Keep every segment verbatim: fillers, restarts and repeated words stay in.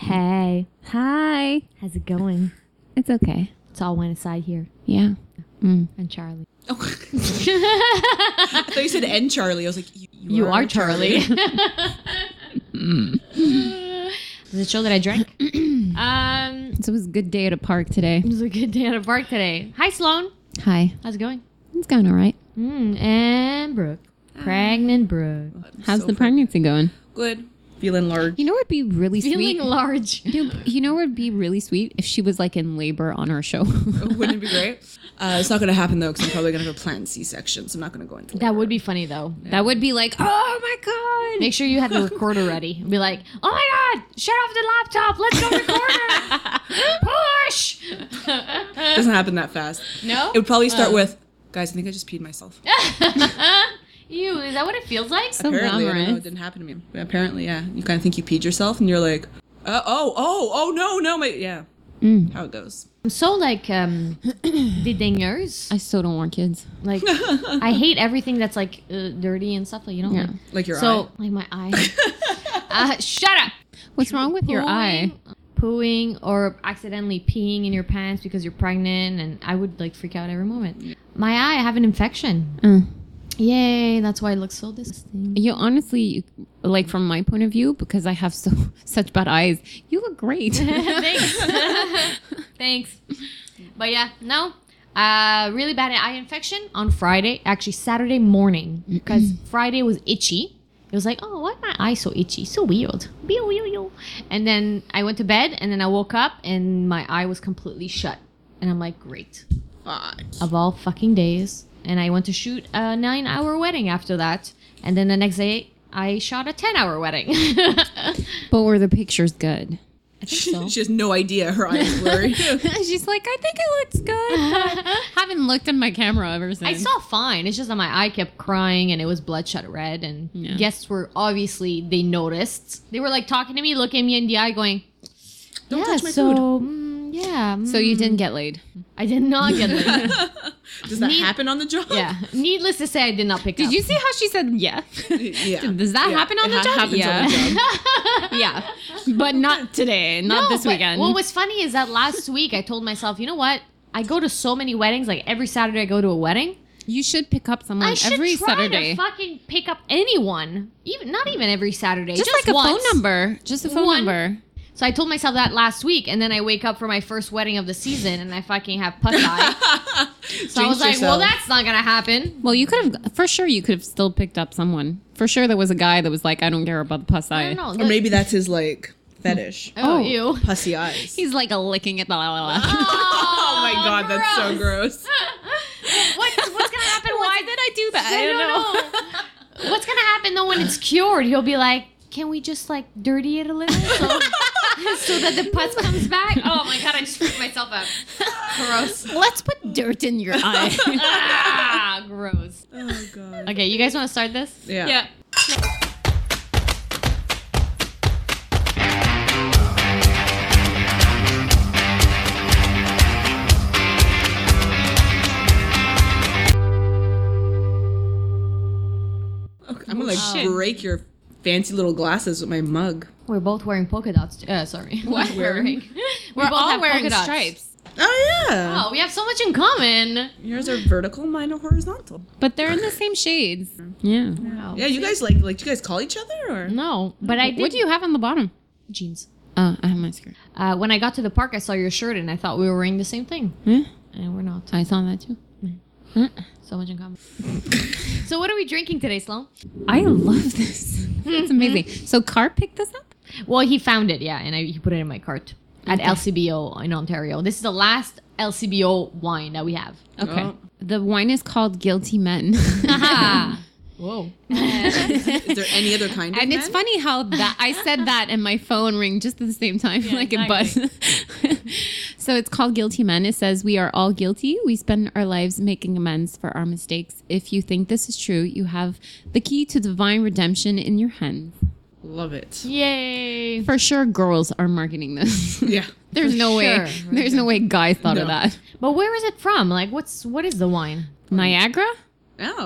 Hey. Hi. How's it going? It's okay. It's all went aside here. Yeah. Mm. And Charlie. Oh. I thought you said and Charlie. I was like, you, you, You are, are Charlie. mm. Does it show that I drank? um, So it was a good day at a park today. It was a good day at a park today. Hi, Sloan. Hi. How's it going? It's going all right. Mm, and Brooke. Pregnant Brooke. How's so the pregnancy going? Good. Feeling large. You know what would be really Feeling sweet? large. You know, you know what would be really sweet? If she was like in labor on our show. Wouldn't it be great? Uh, it's not going to happen though, because I'm probably going to have a planned C-section, so I'm not going to go into That would be funny, though. That would be like, oh my God. Make sure you have the recorder ready. Be like, oh my God, shut off the laptop. Let's go recorder. Push. Doesn't happen that fast. No? It would probably start Oh. with, guys, I think I just peed myself. Ew, is that what it feels like? So Apparently, I don't know, glamorous. it didn't happen to me. But apparently, yeah. You kind of think you peed yourself, and you're like, uh, oh, oh, oh, no, no, my, yeah. Mm. How it goes. I'm so like um dédaigneuse. I still don't want kids. Like I hate everything that's like uh, dirty and stuff. Like you know. Yeah. Like, Like your so eye. like my eye. uh, shut up. What's wrong with your eye? Pooing or accidentally peeing in your pants because you're pregnant, and I would like freak out every moment. My eye, I have an infection. Uh. Yay! That's why it looks so disgusting. You honestly, like from my point of view, because I have so such bad eyes, you look great. Thanks. Thanks. But yeah, no. Uh, really bad eye infection on Friday. Actually, Saturday morning. Because Friday was itchy. It was like, oh, why my eye so itchy? So weird. And then I went to bed, and then I woke up, and my eye was completely shut. And I'm like, great. Fuck. Of all fucking days. And I went to shoot a nine-hour wedding after that. And then the next day, I shot a ten-hour wedding. But were the pictures good? I think so. She has no idea. Her eyes blurry. She's like, I think it looks good. Haven't looked at my camera ever since. I saw fine. It's just that my eye kept crying and it was bloodshot red. And Yeah. guests were obviously, they noticed. They were like talking to me, looking me in the eye, going, Don't yeah, touch my so, food. mm, yeah. So you mm." didn't get laid. I did not get laid. Does that Need- happen on the job? Yeah. Needless to say, I did not pick Did up. you see how she said yeah? Yeah. Does that Yeah. happen on It the ha- job? happens yeah. on the job. Yeah. But not today. Not No, this but weekend. What was funny is that last week I told myself, you know what? I go to so many weddings. Like every Saturday I go to a wedding. You should pick up someone I should every try Saturday. to fucking pick up anyone. Even not even every Saturday. just, Just, like a once. phone number. Just a phone One. number. So I told myself that last week, and then I wake up for my first wedding of the season, and I fucking have pus eye. So I was Jinx like, well, yourself. that's not gonna happen. Well, you could have, for sure, you could have still picked up someone. For sure, there was a guy that was like, I don't care about the pus I eye. don't know. Or maybe that's his, like, fetish. Oh, Oh. you. Pussy eyes. He's like a licking at the la la la. Oh my god, that's so gross. What, what's gonna happen? Why did I do that? I don't know. What's gonna happen though when it's cured? He'll be like, can we just like dirty it a little so, so that the pus comes back? Oh my god, I just freaked myself out. Gross. Let's put dirt in your eye. Ah, gross. Oh god. Okay, you guys want to start this? Yeah. Okay, I'm gonna like shit. break your fancy little glasses with my mug. We're both wearing polka dots. Uh, sorry. What? We're wearing. We We're both all have wearing polka dots. stripes. Oh yeah. Oh, we have so much in common. Yours are vertical, mine are horizontal. But they're in the same shades. Yeah. Wow. Yeah, you guys like like do you guys call each other or? No, but I did What do you have on the bottom? jeans. Oh, I have my skirt. Uh, when I got to the park, I saw your shirt and I thought we were wearing the same thing, Yeah. and we're not. I saw that too. So much in common. So what are we drinking today, Sloan? I love this. It's amazing. So Car picked this up? Well, he found it, yeah, and I, he put it in my cart at L C B O in Ontario. This is the last L C B O wine that we have. Okay. Oh. The wine is called Guilty Men. Whoa. Is there any other kind of And it's men? funny how that I said that and my phone rang just at the same time, Yeah, like it buzzed. So it's called Guilty Men. It says, we are all guilty. We spend our lives making amends for our mistakes. If you think this is true, you have the key to divine redemption in your hands. Love it. Yay. For sure, girls are marketing this. Yeah. There's For no way. sure. There's no way guys thought of No. that. But where is it from? Like, what's what is the wine? Niagara? Oh.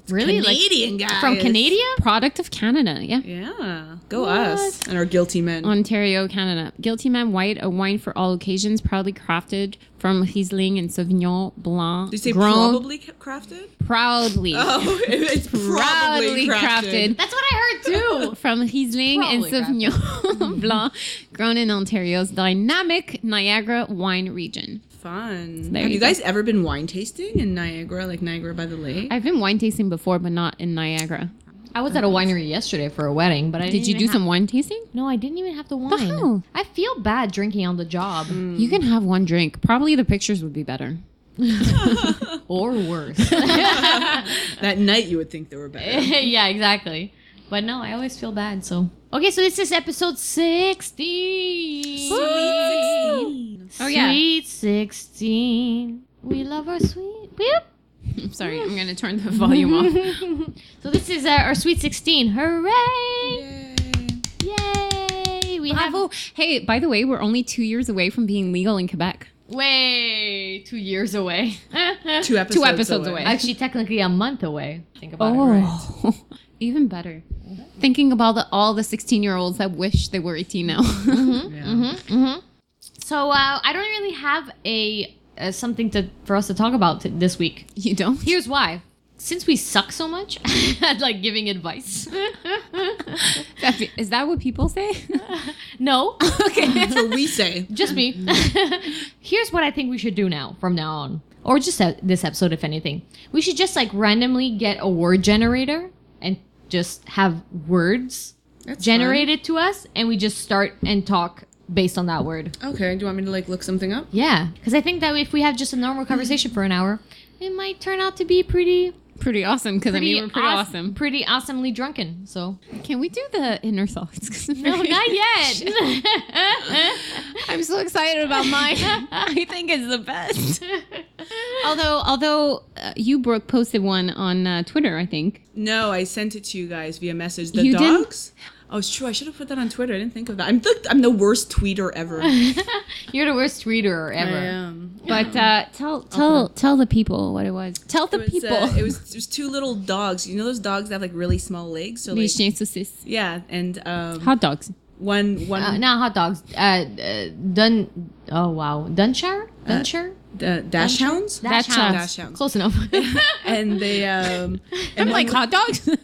Really? Like, Canadian guys. from Canada? Product of Canada. Yeah. Yeah. Go us and our guilty men. Ontario, Canada. Guilty Man White, a wine for all occasions, proudly crafted from Riesling and Sauvignon Blanc. Did you say grown probably crafted? proudly. Oh, it's Proudly probably crafted. crafted. That's what I heard too. From Riesling and Probably Sauvignon Blanc, grown in Ontario's dynamic Niagara wine region. Fun. there Have you you go. guys ever been wine tasting in Niagara, like Niagara by the Lake? I've been wine tasting before, but not in Niagara. I was at a winery yesterday for a wedding, but I Did didn't you even do have- some wine tasting? No, I didn't even have the wine. hell? I feel bad drinking on the job, You can have one drink. Probably the pictures would be better. or worse. That night you would think they were better. Yeah, exactly. But no, I always feel bad. So okay, so this is episode sixteen. Oh, yeah. Sweet sixteen. We love our sweet. Whoop. I'm sorry, I'm going to turn the volume off. So this is uh, our sweet sixteen. Hooray! Yay. Yay! We Bravo. have Hey, by the way, we're only two years away from being legal in Quebec. way two years away. Two episodes, Two episodes away. Actually, technically a month away. Think about it. Right? Oh, even better. Thinking about the, all the sixteen-year-olds that wish they were eighteen now. Yeah. So uh, I don't really have a uh, something to for us to talk about t- this week. You don't? Here's why. Since we suck so much at like giving advice. That- Is that what people say? No, Okay. That's what we say. just me. Here's what I think we should do now, from now on, or just uh, this episode, if anything. We should just like randomly get a word generator and just have words That's generated to us, and we just start and talk based on that word. fun. Okay. Do you want me to like look something up? Yeah, because I think that if we have just a normal conversation for an hour, it might turn out to be pretty, Pretty awesome, because I pretty, mean, we're pretty aw- awesome. pretty awesomely drunken. So Can we do the inner thoughts? 'Cause I'm no, very- not yet. I'm so excited about mine. I think it's the best. although, although uh, you, Brooke, posted one on uh, Twitter, I think. No, I sent it to you guys via message. The You didn't? dogs? Oh, it's true. I should have put that on Twitter. I didn't think of that. I'm the, I'm the worst tweeter ever. You're the worst tweeter ever. I am. But uh, tell tell tell the people what it was. Tell the It was, people. uh, it was it was two little dogs. You know those dogs that have like really small legs. So Les like chiens saucisses. yeah, and um, Hot dogs. one one Uh, not hot dogs. Uh, uh, Dun. Oh wow, Dunshire. Dunshire. uh, dash hounds. Dash Dash hounds. Dash hounds. Close enough. And they um I'm and like hot dogs. they're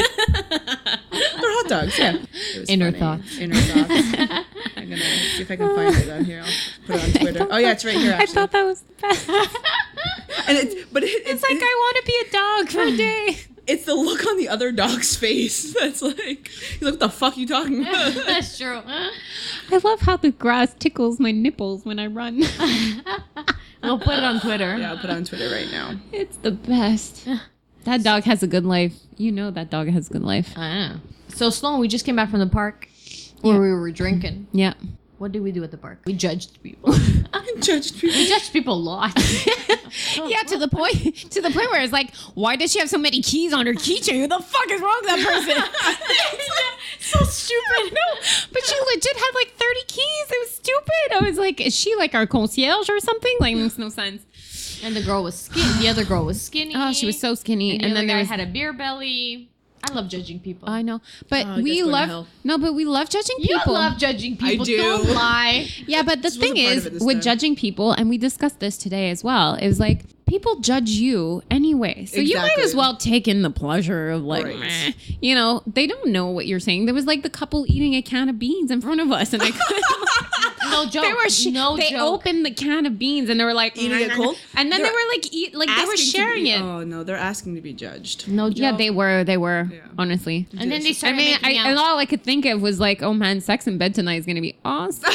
hot dogs. Yeah. It was Inner funny. thoughts. Inner thoughts. I'm gonna see if I can find it on here. I'll put it on Twitter. Oh yeah, it's right here. I Actually. thought that was the best. and it's but it, it's, It's like I want to be a dog for a day. it's the look on the other dog's face that's like, he's like, what the fuck are you talking about? That's true. I love how the grass tickles my nipples when I run. We'll put it on Twitter. Yeah, I'll put it on Twitter right now. It's the best. That dog has a good life. You know that dog has a good life. Ah. So Sloan, we just came back from the park where Yeah. we were drinking. Yeah. What did we do at the park? We judged people. Judged people. we judged people a lot. Yeah, to the point to the point where it's like, why does she have so many keys on her keychain? Who the fuck is wrong with that person? so stupid. No, but she legit had like thirty keys. It was stupid. I was like, is she like our concierge or something? Like, makes no sense. And the girl was skinny. The other girl was skinny. Oh, she was so skinny. And, the And, other then guy there was. had a beer belly. I love judging people. I know, but Oh, I we guess going to love hell. no, but we love judging you people. love judging people. do. Don't lie. Yeah, but the This thing wasn't part is, of it this with time. judging people, and we discussed this today as well, it was like people judge you anyway. So you might Exactly. as well take in the pleasure of like, Right. meh. You know, they don't know what you're saying. There was like the couple eating a can of beans in front of us, and they No joke. they were sh- no they joke. opened the can of beans and they were like Eating it cold? and then They're they were like eat like they were Asking to sharing be- it. Oh no, they're asking to be judged. No joke. Yeah, they were. They were. Yeah. Honestly. And then they I started mean, I, making and out. all I could think of was like, oh man, sex in bed tonight is gonna be awesome.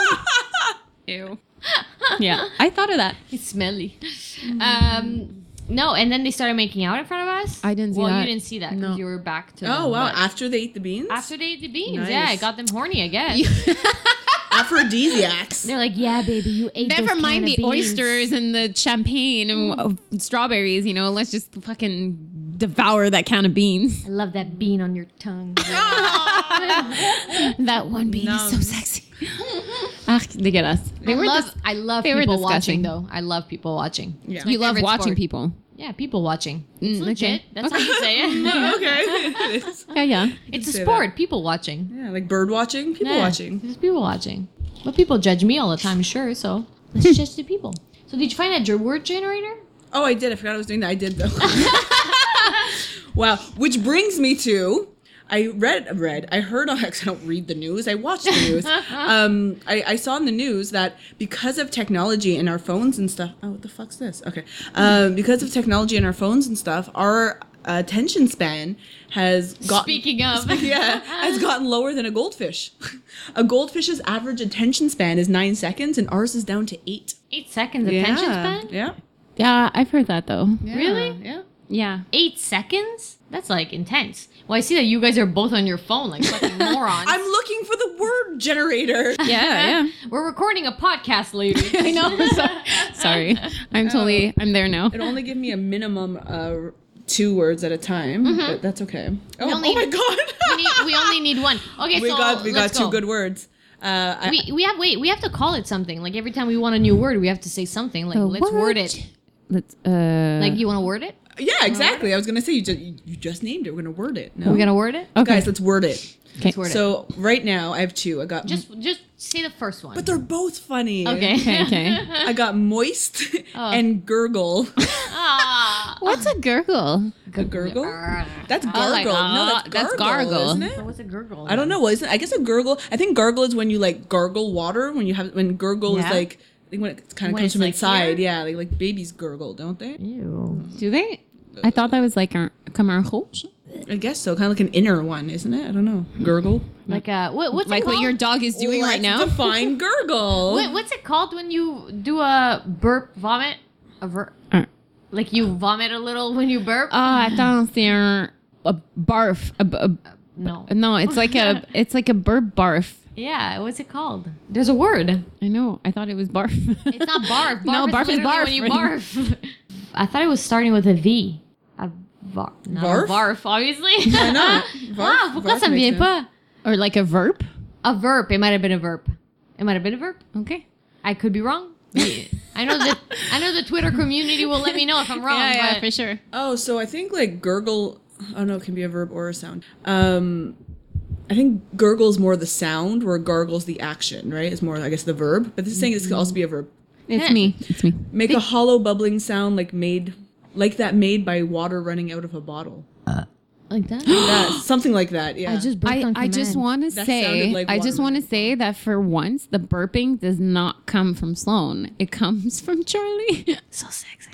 Ew. Yeah, I thought of that. It's smelly. Um, no, and then they started making out in front of us. I didn't see well, that. you didn't see that because No. you were back to. Oh them, wow! but After they ate the beans, After they ate the beans, Nice. yeah, it got them horny. I guess aphrodisiacs. they're like, yeah, baby, you ate. Never those mind can the of beans." oysters and the champagne and uh, strawberries. You know, let's just fucking devour that can of beans. I love that bean on your tongue. That one bean is so Nums. sexy. Ah, they get us. They I were love, dis- I love they were people disgusting. watching though. I love people watching. Yeah. It's my you love favorite watching sport. people. Yeah, people watching. It's Mm, legit. okay. That's how you say it. Okay. It is. Yeah, yeah. It's a say sport. People watching. Yeah, like bird watching, people Yeah, watching. There's people watching. But people judge me all the time, sure. So let's judge the people. So did you find that your word generator? Oh, I did. I forgot I was doing that. I did though. Wow. Which brings me to, I read, read, I heard on, I don't read the news. I watched the news. um, I, I saw in the news that because of technology in our phones and stuff. Oh, what the fuck's this? Okay. Um, because of technology in our phones and stuff, our attention span has gotten. Speaking of. Yeah, has gotten lower than a goldfish. A goldfish's average attention span is nine seconds, and ours is down to eight. Eight seconds attention span? Yeah. Yeah, I've heard that though. Yeah. Really? Yeah. Yeah. Eight seconds? That's like intense. Well, I see that you guys are both on your phone like fucking morons. I'm looking for the word generator. Yeah, yeah. We're recording a podcast, ladies. I know. Sorry. I'm totally, I'm there now. It only give me a minimum uh, two words at a time, but that's okay. Oh, only- oh my god. we, need, we only need one. Okay, we so got we got let's two go. good words. Uh, I, We, we have wait. We have to call it something. Like every time we want a new word, we have to say something. Like A let's word word. it. Let's, uh. Like you want to word it? yeah, exactly. I was gonna say you just you, you just named it. We're gonna word it. No, Are we gonna word it? Okay. guys, let's word it. Okay. Let's word it. So right now I have two. I got Just just say the first one. but they're both funny. okay. Okay, okay. I got moist Oh. and gurgle. Ah. What's a gurgle? A gurgle? That's Oh, gargle. like, no, uh, that's that's gargle, gargle. isn't So it? what's a gurgle? I don't know. What is it? I guess a gurgle. I think gargle is when you like gargle water. When you have when gurgle Yeah. is like I think when it kind of When comes it's, from like, inside. here? Yeah, like like babies gurgle, don't they? Ew. Do they? I thought that was like a, comme un roche. I guess so. Kind of like an inner one, isn't it? I don't know. Gurgle. Like uh, what, what's Like it what called? your dog is doing right Let's now? define gurgle. What, what's it called when you do a burp vomit? A ver- Uh, like you vomit a little when you burp? Ah, attends, c'est un a barf. A, a, no. no, it's like a it's like a burp barf. Yeah, what's it called? There's a word. I know. I thought it was barf. It's not barf. Barf No, is barf is literally barf, when you right? barf. I thought it was starting with a V. A var- not Varf? A barf, obviously. Why not? Ah, pourquoi Varf ça me makes vient sense. pas? Or like a verb. A verb. It might have been a verb. It might have been a verb. Okay. I could be wrong. I know that I know the Twitter community will let me know if I'm wrong. yeah, yeah, but for sure. Oh, so I think like gurgle. Oh no, it can be a verb or a sound. Um, I think gurgle is more the sound, where gargle's the action, right? It's more, I guess, the verb. But this is saying this could also be a verb. It's Yeah. me. It's me. Make a hollow bubbling sound, like made, like that made by water running out of a bottle. like that. That something like that. Yeah. I just burped I, on I just command. want to That say, sounded like I just water. want to say that for once, the burping does not come from Sloan. It comes from Charlie. So sexy.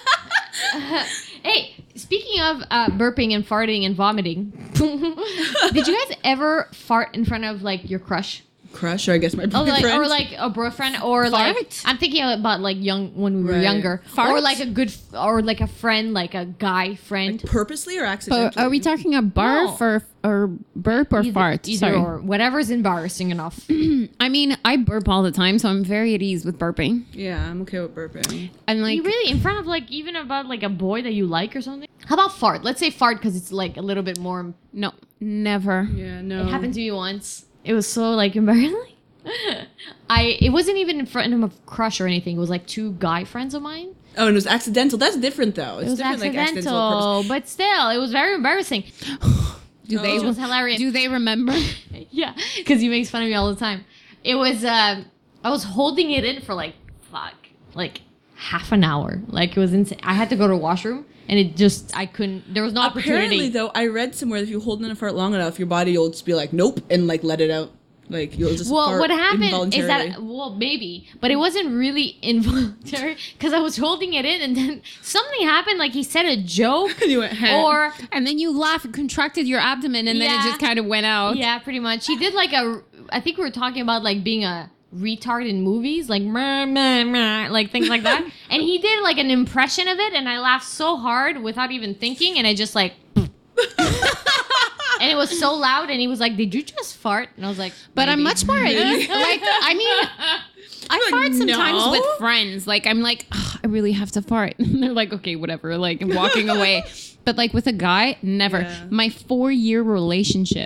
Hey, speaking of uh, burping and farting and vomiting, did you guys ever fart in front of like your crush? crush, or I guess my Oh, boyfriend. like or like a boyfriend, or like Fart? I'm thinking about like young when we were Right. younger, or Fart? like a good f- or like a friend, like a guy friend. purposely or accidentally. But are we talking a barf No. or or burp or Either- fart? either Sorry. or whatever's embarrassing enough. I mean, I burp all the time, so I'm very at ease with burping. Yeah, I'm okay with burping. And like, you really in front of like even about like a boy that you like or something? How about fart? Let's say fart because it's like a little bit more. no, never. Yeah, no. It happened to me once. It was so like embarrassing. I it wasn't even in front of a crush or anything. It was like two guy friends of mine. Oh, and it was accidental. That's different though. It's It was different, like accidental. accidental, but still, it was very embarrassing. Do they It was hilarious. do they remember? Yeah, because he makes fun of me all the time. It was um, I was holding it in for like fuck, like half an hour. Like it was insane. I had to go to the washroom, and it just I couldn't. There was no Apparently, opportunity. though, I read somewhere that if you hold in a fart long enough, your body will just be like, nope, and like let it out. Like you'll just Well, fart what happened is involuntarily. that well, maybe, but it wasn't really involuntary because I was holding it in, and then something happened. Like he said a joke, You went, "Huh." or And then you laughed and contracted your abdomen, and then Yeah. it just kind of went out. yeah, pretty much. He did like a. I think we were talking about like being a retard in movies, like meh, meh, meh, like things like that. And he did like an impression of it, and I laughed so hard without even thinking, and I just like. And it was so loud, and he was like, "Did you just fart?" And I was like, But I'm "Maybe." much more at ease. Like, I mean, I Like, fart sometimes no. with friends. Like, I'm like, "Ugh, I really have to fart. And they're like, okay, whatever. Like, I'm walking away. But like with a guy, never. Yeah. My four year relationship,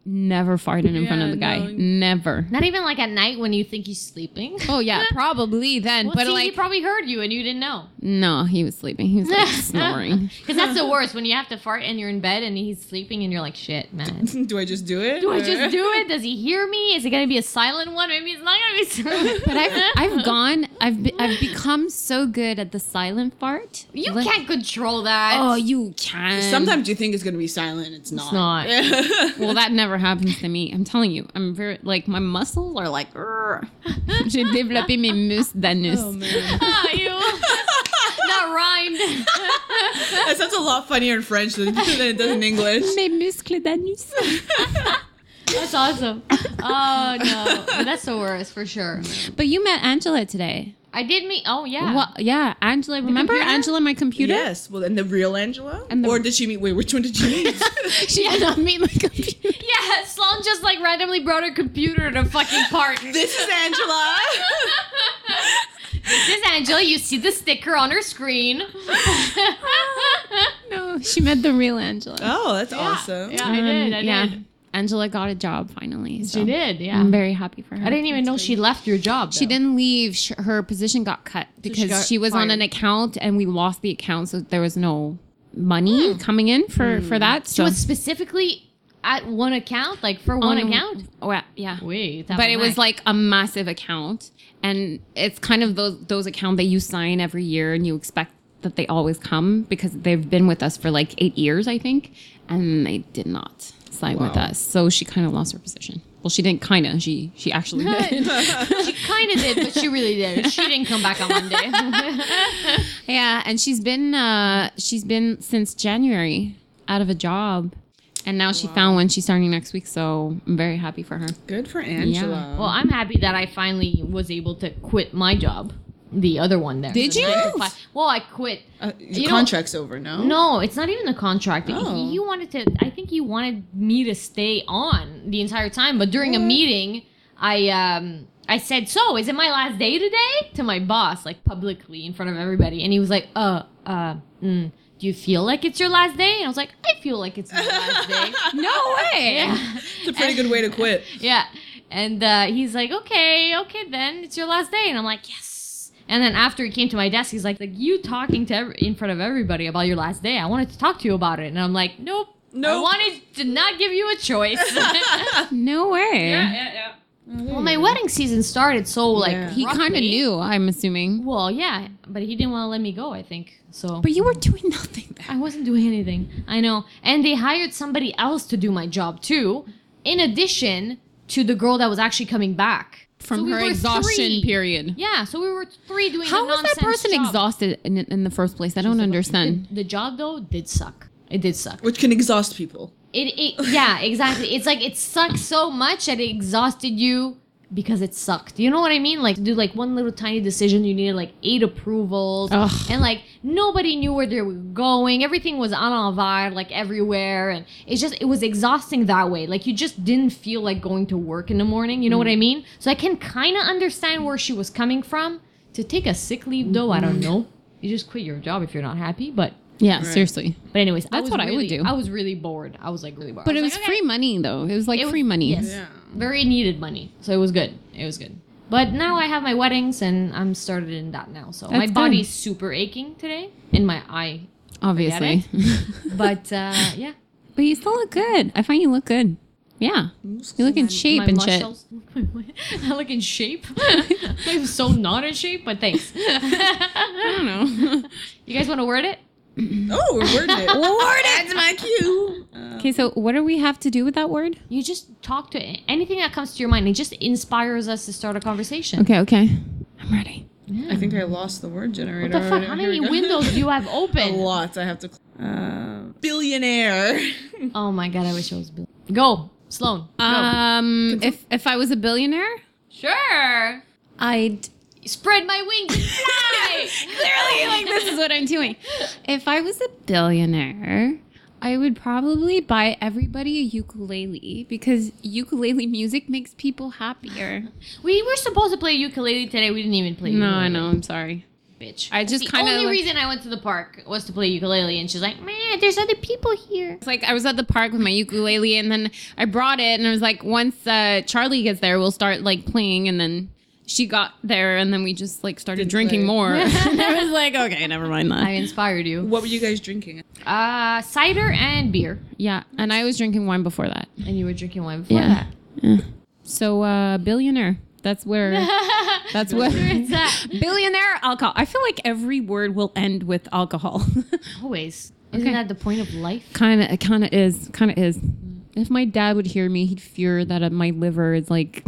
never farted in front of Yeah, the guy. no. Never. Not even like at night when you think he's sleeping. Oh yeah, probably then. Well, but see, he like, probably heard you and you didn't know. no, he was sleeping. He was like snoring. Because that's the worst when you have to fart and you're in bed and he's sleeping and you're like, shit, man. Do I just do it? Do I just do it? Does he hear me? Is it gonna be a silent one? Maybe it's not gonna be silent. But I've I've gone. I've be, I've become so good at the silent fart. You Like- can't control that. Oh, you can. Sometimes you think it's gonna be silent. It's not. not. Well, that never happens to me. I'm telling you. I'm very like my muscles are like. "Rrr." J'ai développé mes muscles d'anus. Oh man, Ah, you. Not rhymed. that sounds a lot funnier in French than, than it does in English. Mes muscles d'anus. That's awesome. Oh no, but that's the worst for sure. But you met Angela today. I did meet. Oh yeah. Well, yeah, Angela. Remember computer? Angela, my computer? Yes. Well, and the real Angela, And the- or did she meet? Wait, which one did she meet? She did not meet my computer. Yeah, Sloan just like randomly brought her computer to fucking park. This is Angela. This is Angela. You see the sticker on her screen. No, she met the real Angela. Oh, that's awesome. Yeah, I did. I Um, yeah. did. Angela got a job finally. So She did. Yeah. I'm very happy for her. I didn't even know she left your job. She though. didn't leave. Sh- Her position got cut because got she was on fired. an account and we lost the account, so there was no money coming in for for that. She So was specifically at one account, like for one on- account. Oh yeah, yeah. Wait, that But it was nice. like a massive account, and it's kind of those those accounts that you sign every year, and you expect that they always come because they've been with us for like eight years, I think, and they did not sign with Wow. us. So she kind of lost her position. Well, she didn't kind of. She she actually did. She kind of did, but she really did. She didn't come back on Monday. Yeah, and she's been uh she's been since January out of a job, and now she found one. She's starting next week, so I'm very happy for her. Good for Angela. Well, I'm happy that I finally was able to quit my job, the other one there. Did The you? nine to five. Well, I quit. uh, you your know- contract's over, no? No, it's not even the contract. Oh. He, he wanted to. I think he wanted me to stay on the entire time. But during a meeting, I um I said, "So, is it my last day today?" to my boss, like publicly in front of everybody, and he was like, "Uh, uh, mm, do you feel like it's your last day?" And I was like, "I feel like it's my last day." No way. Yeah. It's a pretty good way to quit. Yeah. And uh, he's like, okay, okay, then it's your last day. And I'm like, yes. And then after he came to my desk, he's like, like you talking to every- in front of everybody about your last day. I wanted to talk to you about it. And I'm like, nope. I Nope. wanted to not give you a choice. No way. yeah, yeah. Well, my wedding season started so like Yeah. He kind of roughly. knew, I'm assuming. Well, yeah, but he didn't want to let me go, I think. So But you were doing nothing there. I wasn't doing anything. I know. And they hired somebody else to do my job too, in addition to the girl that was actually coming back. From So we her were exhaustion three. period. Yeah, so we were three doing How the was that nonsense person job. exhausted in, in the first place? I don't understand. The, the job though did suck. It did suck. Which can exhaust people. It, it yeah, exactly. It's like it sucked so much that it exhausted you because it sucked. You know what I mean? Like to do like one little tiny decision, you needed like eight approvals, Ugh. and like nobody knew where they were going. Everything was en envers, like everywhere, and it's just it was exhausting that way. Like you just didn't feel like going to work in the morning. You know what I mean? So I can kind of understand where she was coming from. To take a sick leave though, I don't know. You just quit your job if you're not happy, but. Yeah, Right. seriously. But anyways, I That's was what I would really- do. I was really bored. I was like really bored. But I it was like, okay. free money, though. It was like It was- free money. Yes. Yeah. Very needed money. So it was good. It was good. But now I have my weddings and I'm started in that now. So my That's good. body's super aching today in my eye. Obviously. But uh, yeah. But you still look good. I find you look good. Yeah. You look in shape my and shit. muscles. I look in shape. I'm so not in shape, but thanks. I don't know. You guys want to word it? Oh, we're wording it. Word That's my cue. Okay, so what do we have to do with that word? You just talk to anything that comes to your mind. It just inspires us to start a conversation. Okay, okay. I'm ready. I think I lost the word generator. What the fuck? How Here many we go. windows do you have A open? lot. I have to. Uh, billionaire. Oh my god, I wish I was Bill. Go, Sloan. Go. Um, if if I was a billionaire, sure. I'd Spread my wings and fly. clearly like this is what I'm doing. If I was a billionaire, I would probably buy everybody a ukulele because ukulele music makes people happier. We were supposed to play ukulele today. We didn't even play. No, ukulele. I know. I'm sorry. bitch. I just the kinda, only like- reason I went to the park was to play ukulele, and she's like, "Man, there's other people here." It's like I was at the park with my ukulele, and then I brought it, and I was like, once uh, Charlie gets there, we'll start like playing, and then she got there, and then we just like started Didn't drinking play. more. And I was like, okay, never mind that. I inspired you. What were you guys drinking? Uh, cider and beer, Yeah, and I was drinking wine before that. and you were drinking wine before Yeah. that. Yeah. So uh, billionaire. That's where. That's what. It's that. Billionaire alcohol. I feel like every word will end with alcohol. Always. Isn't Okay. that the point of life? kind of. It kind of is. Kind of is. If my dad would hear me, he'd fear that uh, my liver is like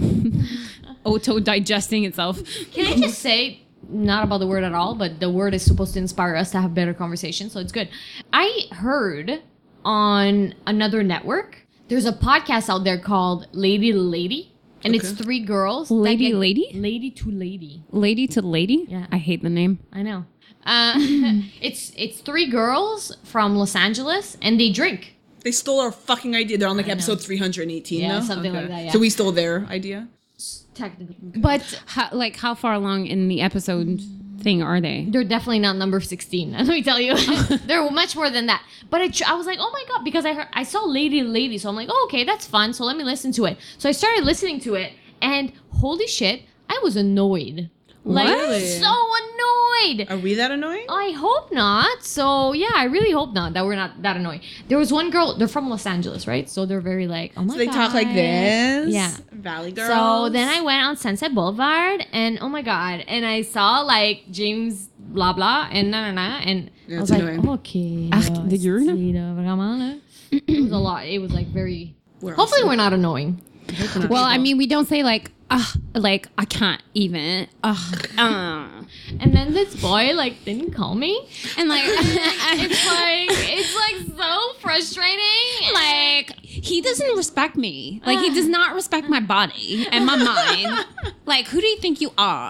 auto digesting itself. Can I just say, not about the word at all, but the word is supposed to inspire us to have better conversation, so it's good. I heard on another network, there's a podcast out there called Lady to Lady, and it's Okay. three girls. that Lady get- lady? Lady to Lady. Lady to lady. Yeah. I hate the name. I know. Uh, it's it's three girls from Los Angeles, and they drink. They stole our fucking idea. They're on like I know. episode three hundred eighteen Yeah, now? something like that, yeah. So we stole their idea? Technically. But how, like, how far along in the episode thing are they? They're definitely not number sixteen. Let me tell you, they're much more than that. But I, tr- I was like, oh my god, because I heard I saw Lady to Lady, so I'm like, oh, okay, that's fun. So let me listen to it. So I started listening to it, and holy shit, I was annoyed. Like Really? so annoyed. Are we that annoying? I hope not. So yeah, I really hope not that we're not that annoying. There was one girl. They're from Los Angeles, right? So they're very like, oh my So they god. talk like this? Yeah. Valley Girls? So then I went on Sunset Boulevard, and oh my god, and I saw like James blah blah and na na na, and Yeah, I was it's like, annoying. okay, Ach, uh, de Jurne? c'est là, vraiment, là. It was a lot. It was like very. We're Hopefully, awesome. we're not annoying. Well, I mean, we don't say like, ah, like I can't even, ah, uh. And then this boy like didn't call me, and like, it's like it's like so frustrating. like he doesn't respect me. Like he does not respect my body and my mind. Like, who do you think you are?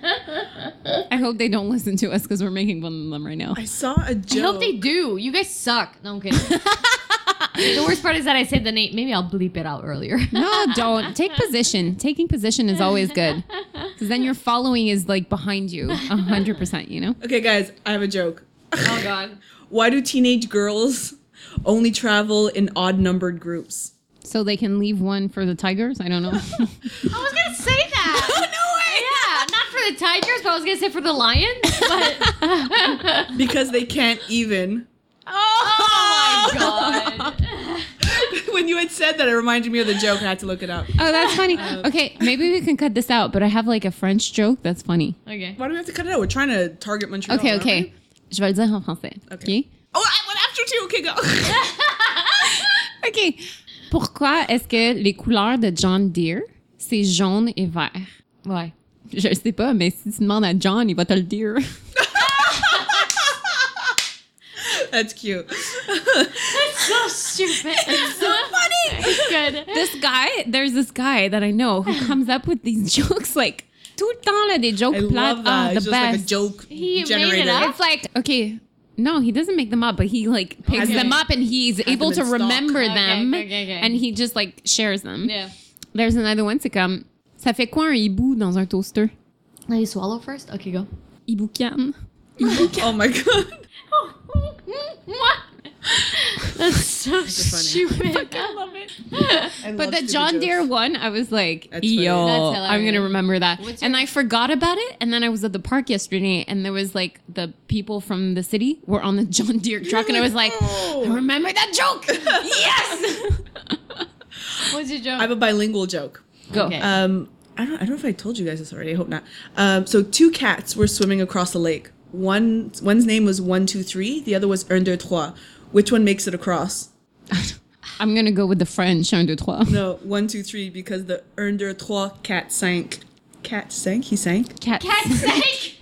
I hope they don't listen to us because we're making fun of them right now. I saw a joke. I hope they do. You guys suck. No, I'm kidding. The worst part is that I said the name. Maybe I'll bleep it out earlier. No, don't take position. Taking position is always good because then your following is like behind you, a hundred percent. You know. Okay, guys, I have a joke. Oh God. Why do teenage girls only travel in odd-numbered groups? So they can leave one for the tigers. I don't know. I was gonna say that. Oh, no way! Yeah, not for the tigers, but I was gonna say for the lions. But Because they can't even. oh my God. When you had said that, it reminded me of the joke. I had to look it up. Oh, that's funny. Okay, maybe we can cut this out. But I have like a French joke that's funny. Okay. Why do we have to cut it out? We're trying to target Montreal. Okay, aren't okay. we? Je vais le dire en français. Okay. Oh, I went after too. Okay, go. OK. Pourquoi est-ce que les couleurs de John Deere, c'est jaune et vert? Why? Je sais pas, mais si tu demandes à John, il va te le dire. That's cute. So stupid. It's so funny. It's good. This guy, there's this guy that I know who comes up with these jokes like tout le temps là, des jokes I plates. love Ah, that. the It's just like a best. joke He made generator. it up? It's like, okay, no, he doesn't make them up, but he like picks Okay. them up and he's able them to in stock. remember Okay, them okay, okay, okay. and he just like shares them. Yeah. There's another one, c'est comme, ça fait quoi un hibou dans un toaster? Let you swallow first. Okay, go. Hiboucan. Oh my god. What? That's so funny. stupid. I love it. I But love the stupid John jokes. Deere one, I was like, That's funny. yo, That's I'm going to hilarious. remember that. What's And your- I forgot about it. And then I was at the park yesterday and there was like the people from the city were on the John Deere truck. And I was like, Oh. I remember that joke. Yes. What's your joke? I have a bilingual joke. Go. Okay. Um, I don't, I don't know if I told you guys this already. I hope not. Um, so two cats were swimming across a lake. One, one's name was one, two, three. The other was un, deux, trois. Which one makes it across? I'm going to go with the French, un, deux, trois. No, one, two, three, because the un, deux, trois cat sank. Cat sank? He sank? Cat. Cat's sake.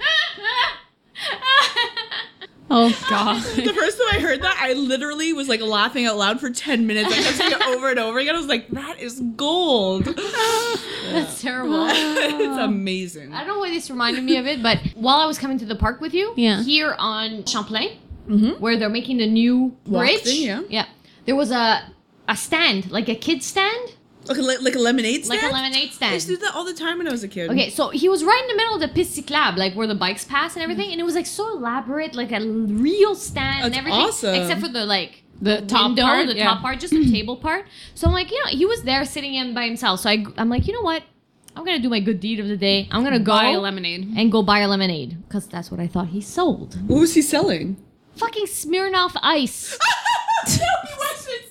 Oh, God. The first time I heard that, I literally was like laughing out loud for ten minutes. I kept saying it over and over again. I was like, that is gold. That's terrible. It's amazing. I don't know why this reminded me of it, but while I was coming to the park with you, Yeah. here on Champlain, where they're making the new Walk bridge, thing, yeah. yeah, there was a a stand, like a kid stand, Like a, le- like a lemonade stand? like a lemonade I used to stand. do that all the time when I was a kid. Okay, so he was right in the middle of the piste cyclable, like where the bikes pass and everything, and it was like so elaborate, like a real stand and That's everything, awesome. except for the like The top window, part, the yeah. top part, just the table part. So I'm like, you know, he was there sitting in by himself. So I, I'm like, you know what? I'm gonna do my good deed of the day. I'm gonna go Buy a lemonade. and go buy a lemonade because that's what I thought he sold. What was he selling? Fucking Smirnoff Ice. No, he wasn't.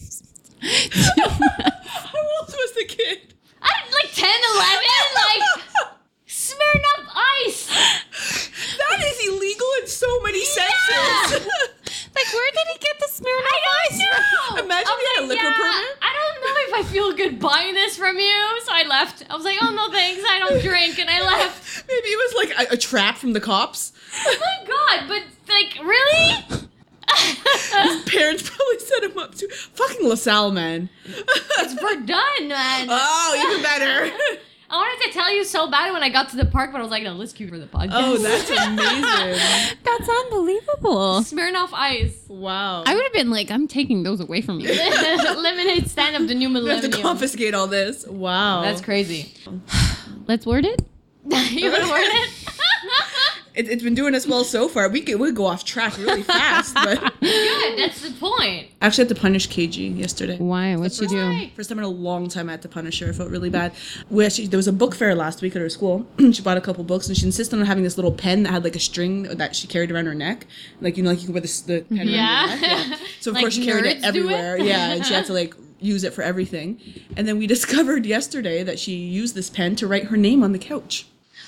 How old was the kid? I like ten, eleven, like Smirnoff Ice. That is illegal in so many senses. Like, where did he get the Smirnoff I Ice don't know. Imagine I was he had a like, liquor yeah, permit. I don't know if I feel good buying this from you, so I left. I was like, oh no, thanks, I don't drink, and I left. Maybe it was like a, a trap from the cops. Oh my god, but like, really? Parents probably set him up to fucking LaSalle, man. It's Verdun, man. Oh, even better. I wanted to tell you so bad when I got to the park, but I was like, no, let's keep it for the podcast. Oh, that's amazing. That's unbelievable. Smirnoff Ice. Wow. I would have been like, I'm taking those away from you. Lemonade stand of the new we have millennium. to confiscate all this. Wow. That's crazy. Let's word it. You want to word it? It, it's been doing us well so far. We could we go off track really fast, but Good, that's the point. I actually had to punish K G yesterday. Why? What'd she do? Why? First time in a long time I had to punish her. I felt really bad. We actually, there was a book fair last week at her school. She bought a couple books and she insisted on having this little pen that had like a string that she carried around her neck. Like, you know, like you could wear this, the pen Yeah. around your neck. Yeah. So of Like course she carried it nerds do it? everywhere. Yeah, and she had to like use it for everything. And then we discovered yesterday that she used this pen to write her name on the couch.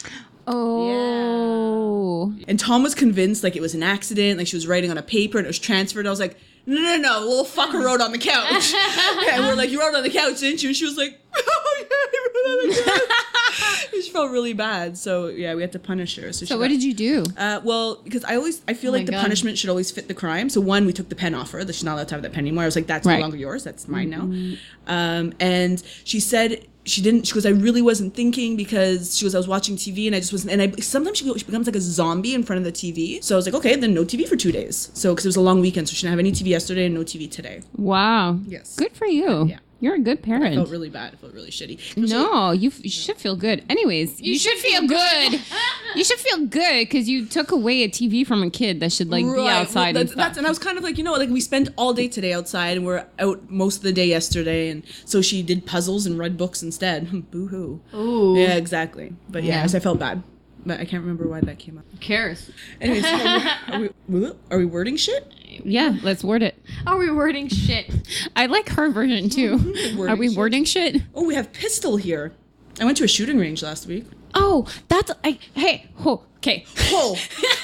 Oh. And Tom was convinced like it was an accident, like she was writing on a paper and it was transferred. I was like, no, no, no, little fucker wrote on the couch. And we're like, you wrote on the couch, didn't you? And she was like, oh yeah, I wrote on the couch. And she felt really bad. So yeah, we had to punish her. So, she So what got- did you do? Uh, well, because I always, I feel Oh like my the God. punishment should always fit the crime. So one, we took the pen off her. That she's not allowed to have that pen anymore. I was like, that's Right. no longer yours. That's mine now. Um, and she said she didn't. She goes, I really wasn't thinking because she goes, I was watching T V and I just wasn't. And I sometimes she, goes, she becomes like a zombie in front of the T V. So I was like, okay, then no T V for two days. So because it was a long weekend, so she didn't have any T V yesterday and no T V today. Wow. Yes. Good for you. Yeah. You're a good I parent. felt really bad. I felt really shitty. It was like- No, you, f- you should feel good. Anyways, you, should feel good. you should feel good because you took away a T V from a kid that should like be Right. outside Well, and that's, stuff. that's, and I was kind of like, you know, like we spent all day today outside and we're out most of the day yesterday. And so she did puzzles and read books instead. Boo hoo. Ooh. Yeah, exactly. But yeah, Yeah. so I felt bad. But I can't remember why that came up. Who cares? Anyways, are we, are we, are we wording shit? Yeah, let's word it. Are we wording shit? I like her version too. Wording Are we shit. wording shit? Oh, we have Pistol here. I went to a shooting range last week. Oh, that's I. Hey, oh, okay. Oh,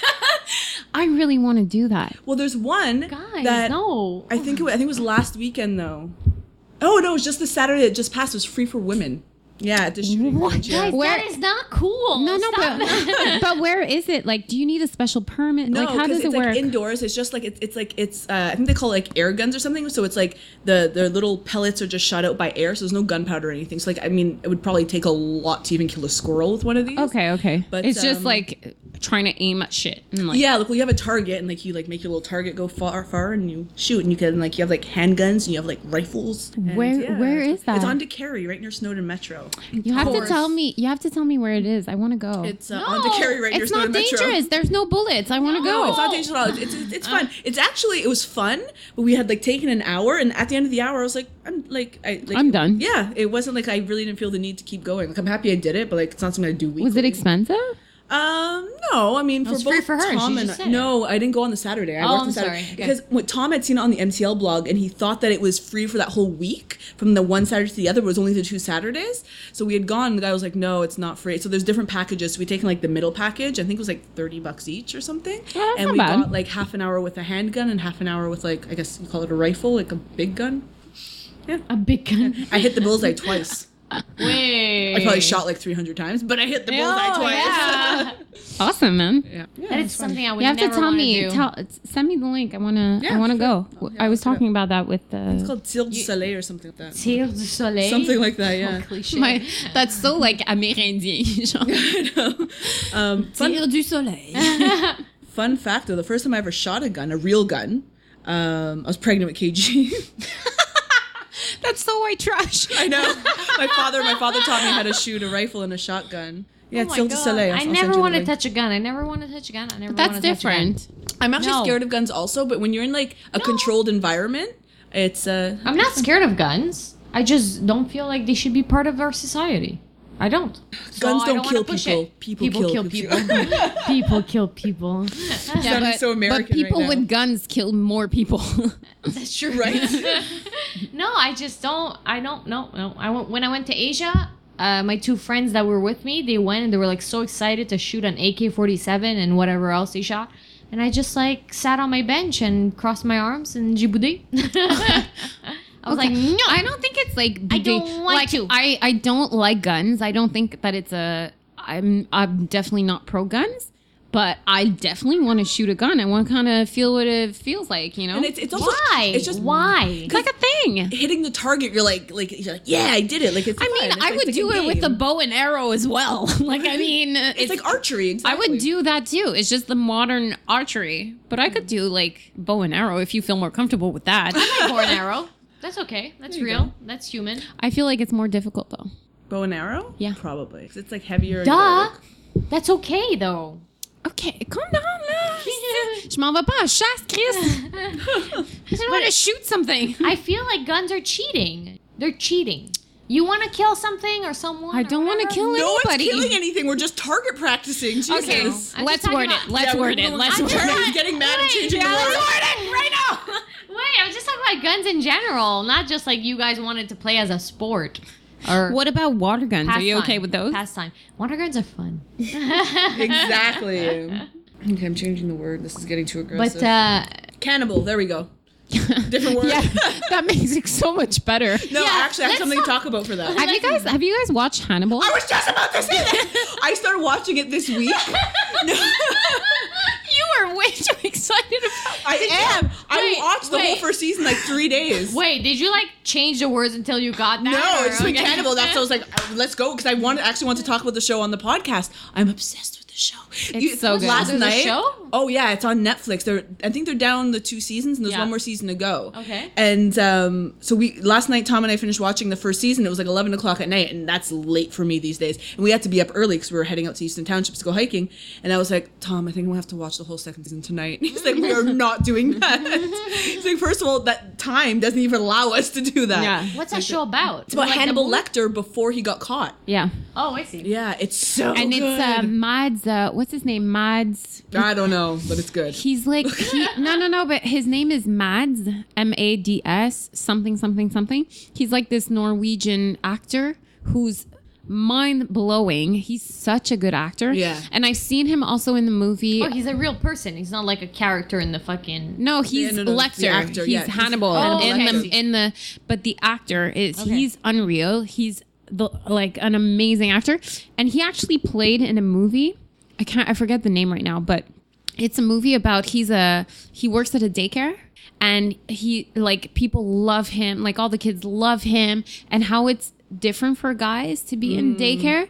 I really want to do that. well, there's one Guys, that no. I think it was, I think it was last weekend though. Oh no, it was just the Saturday that just passed. It was free for women. Yeah, at the shooting What? range. Yeah. Guys, Where- that is not cool. No, no, Stop but that. but where is it? Like, do you need a special permit? No, like, how because does it's it work? like indoors. It's just like it's, it's like it's. Uh, I think they call it like air guns or something. So it's like the the little pellets are just shot out by air. So there's no gunpowder or anything. So like I mean, it would probably take a lot to even kill a squirrel with one of these. okay, okay. But, it's just um, like trying to aim at shit. And like, Yeah, like well, you have a target and like you like make your little target go far, far, and you shoot, and you can like you have like handguns and you have like rifles. And, Where- yeah, where it's- is that? It's on DeCarry, right near Snowden Metro. You have to course. tell me. You have to tell me where it is. I want to go. It's uh, No, on DeCarry, right near It's not Snowden Metro. dangerous. There's no bullets. I want to No, go. it's not dangerous at all. It's it's, it's fun. It's actually it was fun, but we had like taken an hour, and at the end of the hour, I was like, I'm like, I like, I'm done. Yeah, it wasn't like I really didn't feel the need to keep going. Like I'm happy I did it, but like it's not something I do weekly. Was it expensive? Um, no. I mean, for was both free for her, Tom she and just said no, I didn't go on the Saturday. I Oh, worked I'm on Saturday sorry. Okay. because what Tom had seen it on the M T L blog, and he thought that it was free for that whole week from the one Saturday to the other. But it was only the two Saturdays. So we had gone. And the guy was like, "No, it's not free." So there's different packages. So we taken like the middle package. I think it was like thirty bucks each or something. Yeah, that's and not we bad. got like half an hour with a handgun and half an hour with like I guess you call it a rifle, like a big gun. A big gun. I hit the bullseye twice. Wait. I probably shot like three hundred times, but I hit the bullseye Oh, twice. yeah. Awesome, man. yeah. That is something I would You have to never tell wanna me. do. Tell send me the link. I wanna. Yeah, I wanna sure. go. Oh, yeah, I was let's do it. talking about that with the. It's called Tir du Soleil or something like that. Tir du Soleil. Something like that, yeah. Oh, cliché. My, that's so like Amérindien. genre. I know. Um, fun, Tir du soleil. fun fact though, the first time I ever shot a gun, a real gun, um, I was pregnant with K G. That's so white trash. I know. My father, my father taught me how to shoot a rifle and a shotgun. Yeah, Oh it's my Cirque du God. Soleil. I'll- I I'll never send you want the to link. touch a gun. I never want to touch a gun. I never. That's wanna touch a gun. different. I'm actually No. scared of guns also, but when you're in like a controlled environment, it's uh I'm not scared of guns. I just don't feel like they should be part of our society. I don't. So Guns I don't wanna kill push people. it. People People kill kill people. people. People kill people. Yeah, sounding but, so American but people right now. with guns kill more people. That's true. right. No, I just don't. I don't. No, no. I went when I went to Asia. Uh, my two friends that were with me, they went and they were like so excited to shoot an A K forty-seven and whatever else they shot. And I just like sat on my bench and crossed my arms and Djibouti. I was like, no. I don't think it's like I big- don't like to. I, I don't like guns. I don't think that it's a. I'm I'm definitely not pro guns, but I definitely want to shoot a gun. I want to kind of feel what it feels like, you know. And it's it's also Why? it's just Why? It's like a thing. hitting the target. You're like like you're like yeah, I did it. Like it's. I fun. mean, It's I like- would it's like do it with a game. bow and arrow as well. Like, I mean, It's, like archery. I Exactly. would do that too. It's just the modern archery, but I could do like bow and arrow if you feel more comfortable with that. Bow and arrow. That's okay. That's There you real. go. That's human. I feel like it's more difficult though. bow and arrow. Yeah. probably. 'Cause it's like heavier. and Duh. work. That's okay though. Okay, calm down là. Je m'en vais pas en chasse, Chris. I just want to shoot something. I feel like guns are cheating. They're cheating. You want to kill something or someone? I or don't want to whatever? kill No anybody. one's killing anything. We're just target practicing. Jesus. Okay, I'm just let's talking word about- it. Let's Yeah, word we're- it. Let's I'm word just- it. He's getting mad and Wait, changing yeah, the let's word. word it right now. Wait, I was just talking about guns in general, not just like you guys wanted to play as a sport. Or What about water guns? Are you pastime. okay with those? Pastime. Water guns are fun. Exactly. Okay, I'm changing the word. This is getting too aggressive. But uh, cannibal. There we go. Different word. Yeah, that makes it so much better. No, Yeah, actually, I have let's something talk- to talk about for that. Have you guys have you guys watched Hannibal? I was just about to say that. I started watching it this week. No. You are way too excited about I am. I Wait, watched the whole wait. first season like three days. wait, did you like change the words until you got that? No, or- it's been okay. cannibal. That's why I was like, uh, let's go because I want actually want to talk about the show on the podcast. I'm obsessed with the show. It's so good. Last There's a night. show? Oh yeah, it's on Netflix. They're I think they're down the two seasons and there's Yeah. one more season to go. Okay. And um, so we last night Tom and I finished watching the first season. It was like eleven o'clock at night, and that's late for me these days. And we had to be up early because we were heading out to Easton Townships to go hiking. And I was like, Tom, I think we'll have to watch the whole second season tonight. He's like, we are not doing that. He's like, first of all, that time doesn't even allow us to do that. Yeah. What's that show about? It's about Like the Hannibal movie? Lecter before he got caught. Yeah. Oh, I see. Yeah, it's so And good. it's uh, Mads. Uh, what's his name? Mads. I don't know, but it's good. He's like he, no, no, no. But his name is Mads. M A D S. Something, something, something. He's like this Norwegian actor who's mind blowing. He's such a good actor. Yeah. And I've seen him also in the movie. Oh, he's a real person. He's not like a character in the fucking. No, he's Yeah, no, no, the Lecter. actor, he's yeah, he's Hannibal. Hannibal in Lecter. the in the but the actor is Okay. he's unreal. He's the like an amazing actor, and he actually played in a movie. I can't. I forget the name right now, but it's a movie about he's a he works at a daycare. And he like people love him, like all the kids love him, and how it's different for guys to be in daycare,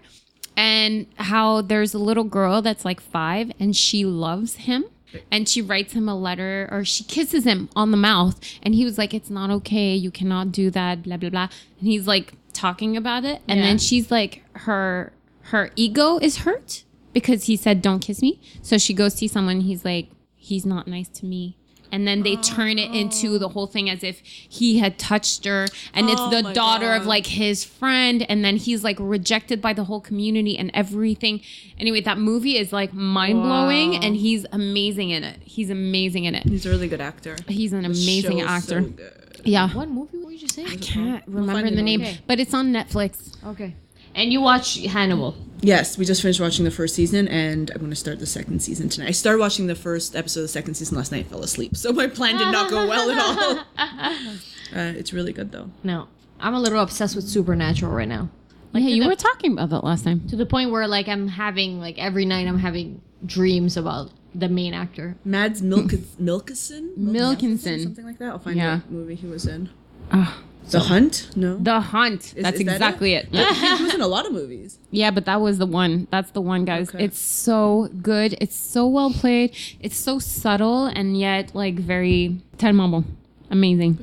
and how there's a little girl that's like five and she loves him. And she writes him a letter or she kisses him on the mouth. And he was like, it's not okay. You cannot do that, blah, blah, blah. And he's like talking about it. And Yeah. then she's like, her her ego is hurt because he said, don't kiss me. So she goes see someone. He's like, he's not nice to me. And then they turn it into the whole thing as if he had touched her. And Oh it's the my daughter God. of like his friend. And then he's like rejected by the whole community and everything. Anyway, that movie is like mind blowing. Wow. And he's amazing in it. He's amazing in it. He's a really good actor. He's an The amazing show's actor. So good. Yeah. What movie were you just saying? I can't We'll remember find the it. name, Okay. but it's on Netflix. Okay. And you watch Hannibal. Yes, we just finished watching the first season, and I'm going to start the second season tonight. I started watching the first episode of the second season last night, fell asleep, so my plan did not go well at all. Uh, it's really good, though. No, I'm a little obsessed with Supernatural right now. Like yeah, to you the, were talking about that last time. to the point where like I'm having like every night I'm having dreams about the main actor. Mads Milk- Milkison? Milkinson. Something like that. I'll find Yeah. what movie he was in. Ah, The Hunt? No. The Hunt. Is- That's is that exactly it. Yeah. he he was in a lot of movies. Yeah, but that was the one. That's the one, guys. Okay. It's so good. It's so well played. It's so subtle and yet like very tellement bon. Amazing.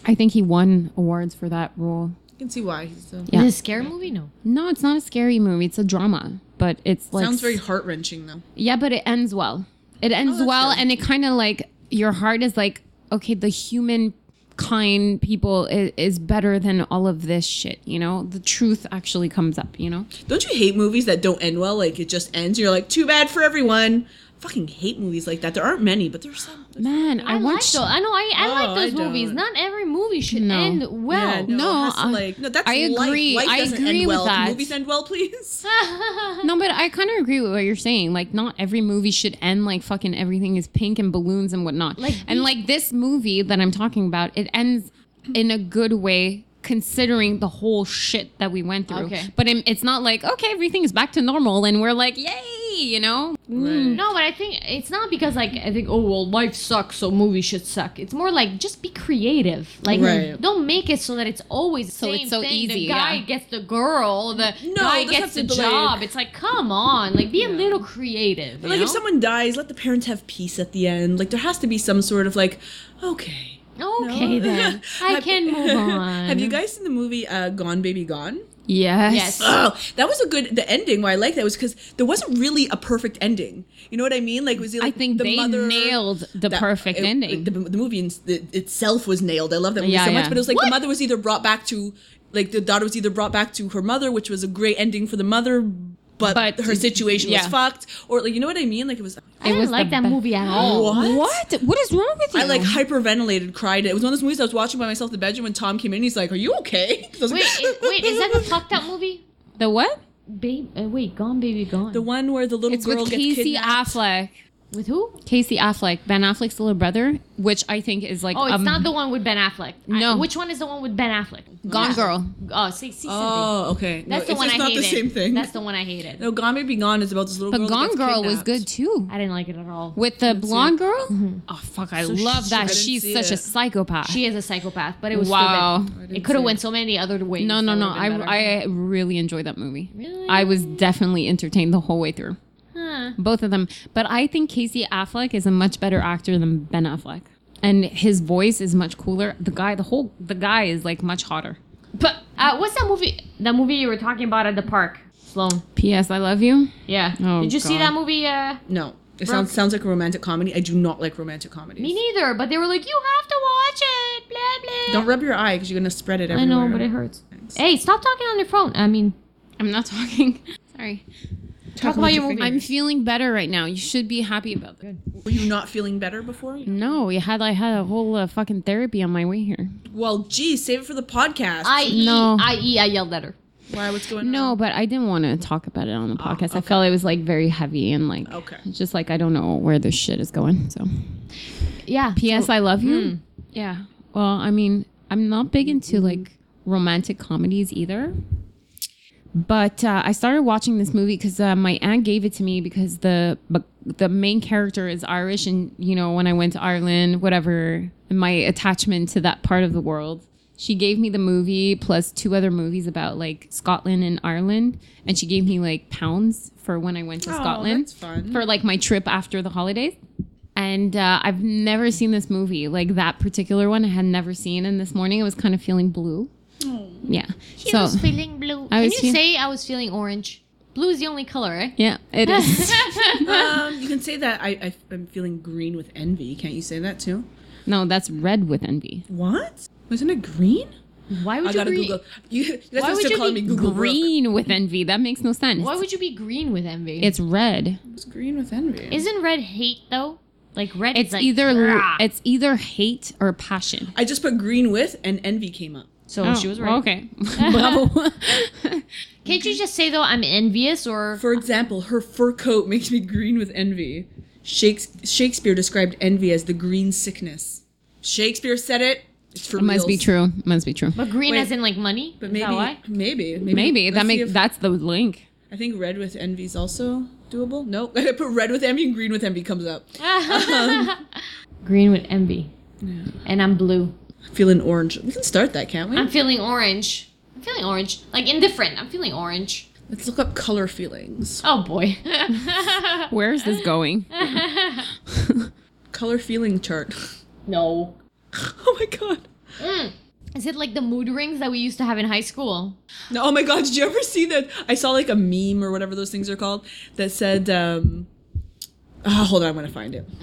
I think he won awards for that role. I can see why. He's so... Yeah. Is it a scary movie? No. No, it's not a scary movie. It's a drama, but it's like Sounds very heart wrenching though. yeah, but it ends well. It ends that's well, good. and it kind of like your heart is like, okay, the human kind people is, is better than all of this shit. You know, the truth actually comes up. You know, Don't you hate movies that don't end well? Like it just ends. You're like, too bad for everyone. Fucking hate movies like that. There aren't many, but there's some. man, I, I, like watched. those. I know. I, I Oh, like those I movies. don't. Not every movie should No. end well. Yeah, no, No, it has to, I- like, no, that's I agree. Life, life I doesn't agree end with well. Can that. movies end well, please. No, but I kind of agree with what you're saying. Like, not every movie should end like fucking everything is pink and balloons and whatnot. Like, and like this movie that I'm talking about, it ends in a good way considering the whole shit that we went through. Okay. But it- it's not like, okay, everything is back to normal and we're like, yay, you know? Right. No, but I think it's not because like I think oh well life sucks so movies should suck. It's more like just be creative. Like Right. don't make it so that it's always the So same it's so thing. easy, The guy yeah. gets the girl, the No, guy it doesn't gets the have to be job. like- It's like come on, like be a little creative. But you like know? if someone dies, let the parents have peace at the end. Like there has to be some sort of like, okay. Okay No? then, I Have- can move on. Have you guys seen the movie uh, Gone Baby Gone? Yes. Yes. Oh, that was a good. The ending why I liked that was because there wasn't really a perfect ending. You know what I mean? Like was it I like think the they mother nailed the that- perfect it- ending. The, the movie in, the, itself was nailed. I love that movie Yeah, so much. yeah. But it was like What? the mother was either brought back to, like the daughter was either brought back to her mother, which was a great ending for the mother. But, But- her situation yeah. was fucked, or like you know what I mean? Like it was. I didn't was like the that be- movie at all. What? What? What is wrong with you? I like hyperventilated, cried. It was one of those movies I was watching by myself in the bedroom when Tom came in. He's like, "Are you okay?" I was like, Wait, i- wait, is that the fucked up movie? the what? Babe, uh, wait, Gone Baby Gone. the one where the little It's girl with gets Casey kidnapped? Affleck. With who? Casey Affleck, Ben Affleck's little brother, which I think is like Oh, it's um, not the one with Ben Affleck. I- No. which one is the one with Ben Affleck? Gone Yeah. Girl. Oh, see, see something. Oh, okay. No, That's the it's one just I not hated. the same thing. That's the one I hated. No, Gone Baby Gone is about this little But girl. that Gone gets Girl was kidnapped. good too. I didn't like it at all. With the blonde girl? Oh fuck, I So love she- that. I didn't She's see such a it. psychopath. She is a psychopath, but it was Wow. stupid. didn't It could have see went it. so many other ways. no, no, that no. would've I, been better. I really enjoyed that movie. Really? I was definitely entertained the whole way through. Huh. Both of them. But I think Casey Affleck is a much better actor than Ben Affleck. And his voice is much cooler. The guy, the whole, the guy is like much hotter. But uh, what's that movie? That movie you were talking about at the park, Sloan. P S I love you. Yeah. Oh, Did you see God. that movie? Uh, No, it sounds sounds like a romantic comedy. I do not like romantic comedies. me neither. But they were like, you have to watch it. Blah blah. Don't rub your eye because you're gonna spread it I everywhere. know, but it hurts. Hey, stop talking on your phone. I mean, I'm not talking. Sorry. talk about your movie. I'm feeling better right now. You should be happy about that. Were you not feeling better before? No, you had I had a whole uh, fucking therapy on my way here. Well, geez, save it for the podcast. I E, No. I E, I yelled at her. Why? What's going on? No, but I didn't want to talk about it on the podcast. I felt it was like very heavy and like Okay. it's just like I don't know where this shit is going. So Yeah. P S so- I love you. Mm. Yeah. Well, I mean, I'm not big into like romantic comedies either. But uh, I started watching this movie because uh, my aunt gave it to me because the but the main character is Irish, and you know when I went to Ireland, whatever, my attachment to that part of the world, she gave me the movie plus two other movies about like Scotland and Ireland, and she gave me like pounds for when I went to Oh, Scotland that's fun. for like my trip after the holidays. And uh, I've never seen this movie, like that particular one. I had never seen, and this morning I was kind of feeling blue. Yeah. He so was feeling blue. I Can was you feel- say I was feeling orange? Blue is the only color, right? yeah, it is. Um, you can say that I, I I'm feeling green with envy. Can't you say that too? No, that's red with envy. What? Wasn't it green? Why would I you gotta green? Google. You, you guys Why are would still you calling be me Google Green with envy. That makes no sense. Why would you be green with envy? It's red. It's green with envy. Isn't red hate though? Like red It's is like either "Rah." it's either hate or passion. I just put green with, and envy came up. So Oh, she was right. Okay. Bravo. Can't you just say though I'm envious or For example, her fur coat makes me green with envy. Shakes- Shakespeare described envy as the green sickness. Shakespeare said it. It's for It must be reals. true. It must be true. but green Wait, as in like money? But Is maybe, that why? maybe, maybe, Maybe that Let's see makes if- that's the link. I think red with envy is also doable. No, I put red with envy and green with envy comes up. Green with envy. And I'm blue. Feeling orange. We can start that, can't we? I'm feeling orange. I'm feeling orange. Like indifferent. I'm feeling orange. Let's look up color feelings. Oh boy. Where is this going? Color feeling chart. No. Oh my god. Mm. Is it like the mood rings that we used to have in high school? No, oh my god, did you ever see that? I saw like a meme or whatever those things are called that said, um, oh, hold on, I'm going to find it.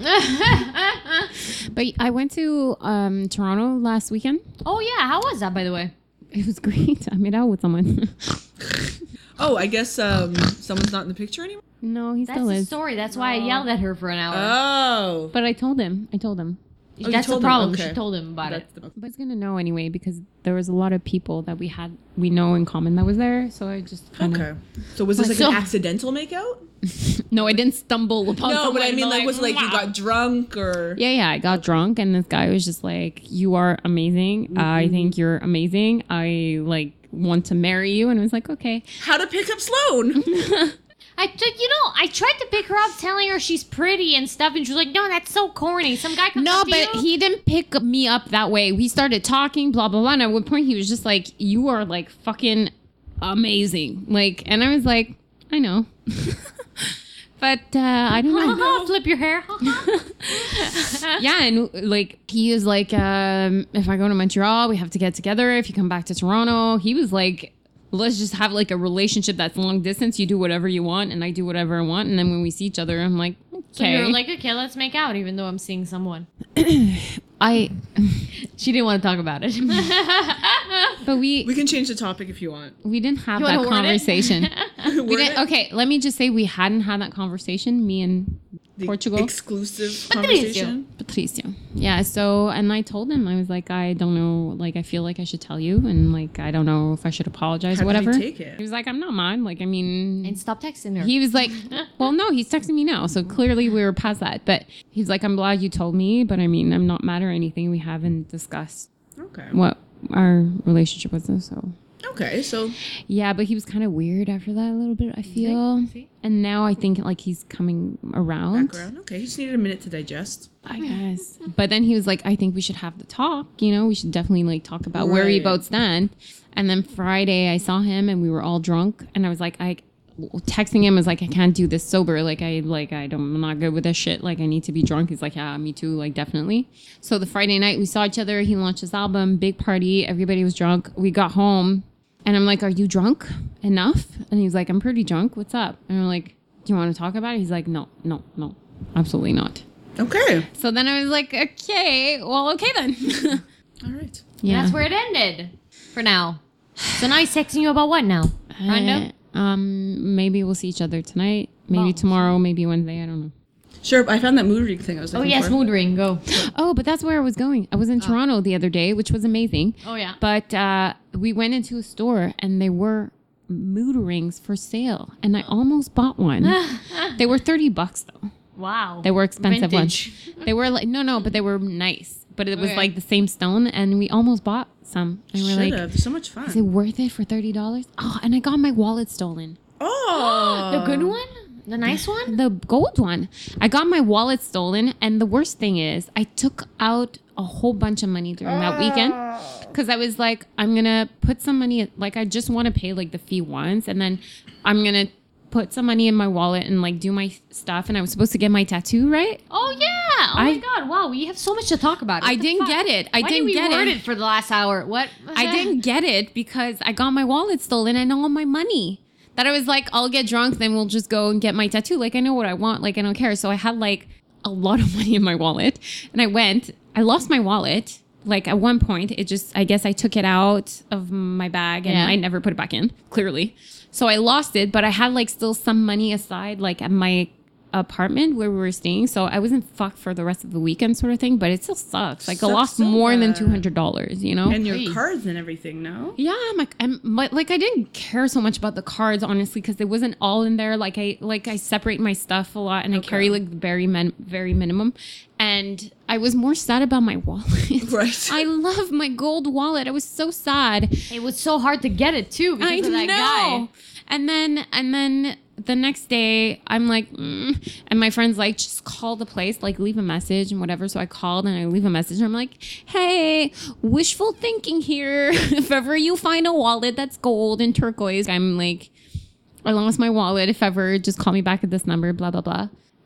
But I went to um, Toronto last weekend. Oh, yeah. How was that, by the way? It was great. I made out with someone. Oh, I guess um, someone's not in the picture anymore? No, he That's still the is. story. That's why I yelled at her for an hour. Oh. But I told him. I told him. Oh, you That's the told him, problem. okay. She told him about That's it. the- But he's gonna know anyway because there was a lot of people that we had we know in common that was there. So I just kinda, Okay. So was this like So- an accidental makeout? No, I didn't stumble upon. No, but I someone mean, and like, was it like you "Mwah." got drunk or? Yeah, yeah. I got drunk and this guy was just like, "You are amazing. I think you're amazing. I like want to marry you." And I was like, "Okay." How to pick up Sloan? I, t- you know, I tried to pick her up, telling her she's pretty and stuff, and she was like, "No, that's so corny." Some guy comes No, up to but you. he didn't pick me up that way. We started talking, blah blah blah. And at one point, he was just like, "You are like fucking amazing." Like, and I was like, "I know." But uh, I don't know. Flip your hair. Yeah, and like he is like, um, if I go to Montreal, we have to get together. If you come back to Toronto, he was like, let's just have like a relationship that's long distance. You do whatever you want, and I do whatever I want. And then when we see each other, I'm like, okay. So you're like, okay, let's make out, even though I'm seeing someone. I, She didn't want to talk about it. but we We can change the topic if you want. we didn't have You that wanna word it? conversation. we Word didn't, it? okay, let me just say we hadn't had that conversation. Me and The Portugal. exclusive conversation. Patricio. Yeah, so, and I told him, I was like, I don't know, like, I feel like I should tell you, and like, I don't know if I should apologize How or did he whatever. take it? He was like, I'm not mad. Like, I mean, And stop texting her. he was like, well, no, he's texting me now. So clearly we were past that. But he's like, I'm glad you told me, but I mean, I'm not mad or anything. We haven't discussed Okay. what our relationship was. So, Okay, so yeah, but he was kind of weird after that a little bit, I feel. See? And now I think like he's coming around. background. Okay, he just needed a minute to digest. I guess. But then he was like, I think we should have the talk. You know, we should definitely like talk about where we Right. both stand. And then Friday I saw him and we were all drunk. And I was like, I texting him was like, I can't do this sober. Like I like I don't I'm not good with this shit. Like I need to be drunk. He's like, yeah, me too. Like definitely. So the Friday night we saw each other. He launched his album, big party. Everybody was drunk. We got home and I'm like, are you drunk enough? And he was like, I'm pretty drunk. What's up? And I'm like, do you want to talk about it? He's like, no, no, no, absolutely not. Okay. So then I was like, okay, well, okay then. All right. Yeah. That's where it ended for now. So now he's texting you about what now? Random? Uh, um, maybe we'll see each other tonight. Maybe Well. tomorrow. Maybe Wednesday. I don't know. Sure, I found that mood ring thing I was Oh, looking yes, for. mood ring. Go. Oh, but that's where I was going. I was in Toronto the other day, which was amazing. Oh, yeah. But uh, we went into a store and there were mood rings for sale, and I almost bought one. They were thirty bucks though. Wow. They were expensive Vintage. ones. They were like no, no, but they were nice. But it was Okay. like the same stone, and we almost bought some. And we're Should like, have. They're so much fun. is it worth it for thirty dollars? Oh, and I got my wallet stolen. Oh. The good one? The nice one? The gold one. I got my wallet stolen, and the worst thing is, I took out a whole bunch of money during that weekend because I was like, I'm gonna put some money. Like, I just want to pay like the fee once, and then I'm gonna put some money in my wallet and like do my stuff. And I was supposed to get my tattoo, right? Oh, yeah. Oh, I- my God. Wow. We have so much to talk about. I What the didn't fuck? get it. I Why didn't did we get word it. it for the last hour? What? was I that? didn't get it because I got my wallet stolen and all my money. That I was like, I'll get drunk, then we'll just go and get my tattoo. Like, I know what I want. Like, I don't care. So I had like a lot of money in my wallet, and I went. I lost my wallet. Like at one point, it just, I guess I took it out of my bag and Yeah. I never put it back in, clearly. So I lost it, but I had like still some money aside, like at my apartment where we were staying. So I wasn't fucked for the rest of the weekend sort of thing, but it still sucks. Like I Sucks lost so more than bad. two hundred dollars, you know? And your Please. cards and everything, no? Yeah, I'm like, I'm but like I didn't care so much about the cards honestly because it wasn't all in there. Like I like I separate my stuff a lot and I Okay. carry like the very min- very minimum. And I was more sad about my wallet. Right. I love my gold wallet. I was so sad. It was so hard to get it, too, because I of that know. And then and then the next day I'm like, mm, and my friend's like, just call the place, like leave a message and whatever. So I called and I leave a message and I'm like, hey, wishful thinking here. If ever you find a wallet that's gold and turquoise, I'm like, I lost my wallet. If ever, just call me back at this number, blah, blah, blah.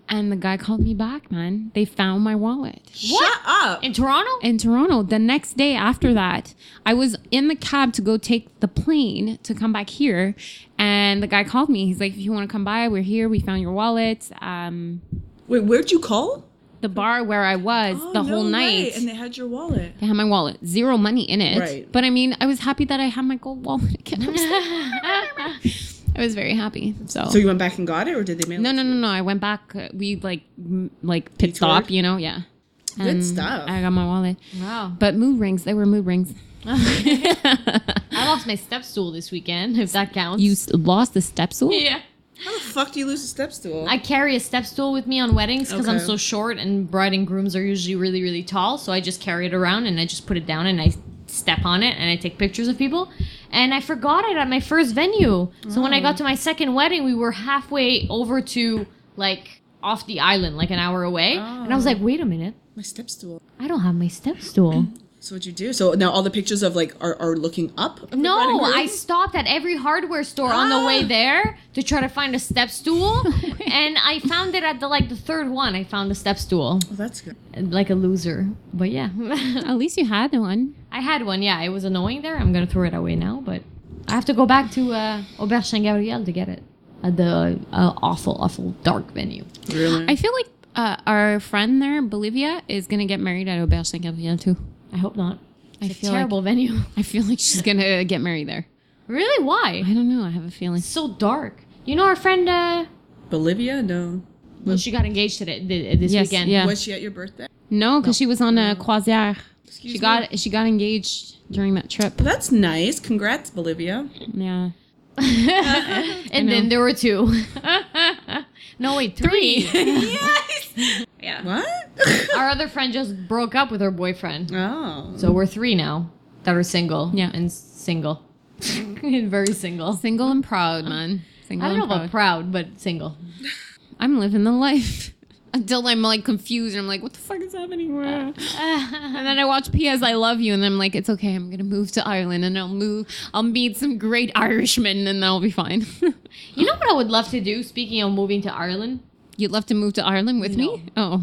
And the guy called me back, man. They found my wallet. Shut up. In Toronto? In Toronto. The next day after that, I was in the cab to go take the plane to come back here. And the guy called me. He's like, if you want to come by, we're here. We found your wallet. Um, Wait, where'd you call? the bar where I was Oh, the no whole way. night. And they had your wallet. They had my wallet. Zero money in it. Right. But I mean, I was happy that I had my gold wallet again. I was, I was very happy. So, So you went back and got it, or did they mail no, it? no, to no, you? no. I went back. Uh, we like, m- like pit Detoured? stop, you know? Yeah. Good And stuff. I got my wallet. Wow. But mood rings. They were mood rings. I lost my step stool this weekend, if that counts. You s- lost the step stool? Yeah. How the fuck do you lose a step stool? I carry a step stool with me on weddings because I'm Okay. so short and bride and grooms are usually really, really tall. So I just carry it around and I just put it down and I step on it and I take pictures of people. And I forgot it at my first venue. So when I got to my second wedding, we were halfway over to like off the island, like an hour away. And I was like, wait a minute. My step stool. I don't have my step stool. So what'd you do? So now all the pictures of like are, are looking up? of the bride and No, groom? I stopped at every hardware store on the way there to try to find a step stool, and I found it at the like the third one. I found a step stool, Oh, that's good. like a loser. But yeah, At least you had one. I had one. Yeah, it was annoying there. I'm gonna throw it away now, but I have to go back to uh, Auberge Saint Gabriel to get it at the uh, awful, awful dark venue. Really? I feel like uh, our friend there, Bolivia, is going to get married at Auberge Saint Gabriel too. I hope not. I It's a feel terrible like, venue. I feel like she's going to get married there. Really? Why? I don't know. I have a feeling. It's so dark. You know our friend. Uh, Bolivia? No. well, she got engaged today th- this Yes, weekend. yeah. Was she at your birthday? No, because she was on a croisière. Excuse She me? got she got engaged during that trip. Well, that's nice. Congrats, Bolivia. Yeah. And then there were two. No, wait, three. Yes. Yeah. What? Our other friend just broke up with her boyfriend. Oh. So we're three now that are single. Yeah. And single. Very single. Single and proud, man. Single I don't know and about proud, but single. I'm living the life. Until I'm like confused and I'm like, what the fuck is happening? And then I watch P S I Love You and I'm like, it's okay, I'm gonna move to Ireland and I'll move I'll meet some great Irishmen and I'll be fine. You know what I would love to do, speaking of moving to Ireland? You'd love to move to Ireland with No. me? Oh.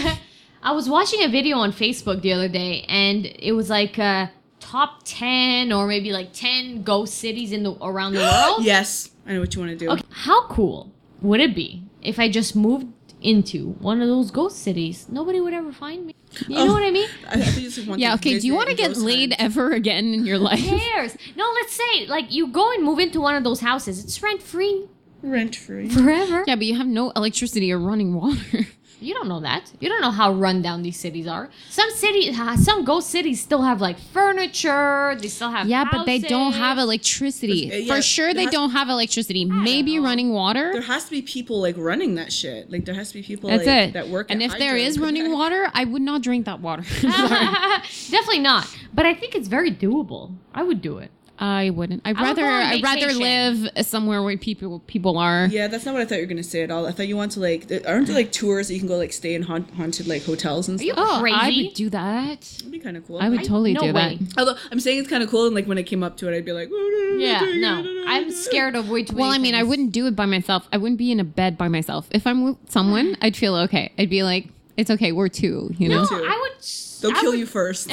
I was watching a video on Facebook the other day, and it was like uh, top ten or maybe like ten ghost cities in the around the world. Yes. I know what you want to do. Okay, how cool would it be if I just moved into one of those ghost cities? Nobody would ever find me. You know Oh. what I mean? I, I think you just want Yeah, to okay. Do visit you want to and get ghost laid hunt. ever again in your life? Who cares? No, let's say like you go and move into one of those houses. It's rent free Rent free. forever. Yeah, but you have no electricity or running water. You don't know that. You don't know how run down these cities are. Some cities, some ghost cities still have like furniture. They still have Yeah, but they don't houses. have electricity. There's- uh, yeah, For sure, there they has- don't have electricity. Maybe know. running water. There has to be people like running that shit. Like there has to be people That's like, it. that work. And at if there Hydro. is running water, I would not drink that water. Definitely not. But I think it's very doable. I would do it. I wouldn't. I'd I would rather. go on I'd rather vacation. live somewhere where people people are. Yeah, that's not what I thought you were gonna say at all. I thought you want to like, there- aren't there like tours that you can go like stay in haunt, haunted like hotels and Are you stuff? Oh, I crazy? would do that. That'd be kind of cool. I would I- totally no do way. that. Although I'm saying it's kind of cool, and like when I came up to it, I'd be like, Yeah, no. I'm scared of way too Well, many I mean, I things. wouldn't do it by myself. I wouldn't be in a bed by myself. If I'm with someone, I'd feel okay. I'd be like, it's okay, we're two. You know. No, too. I would. They'll I kill would- you first.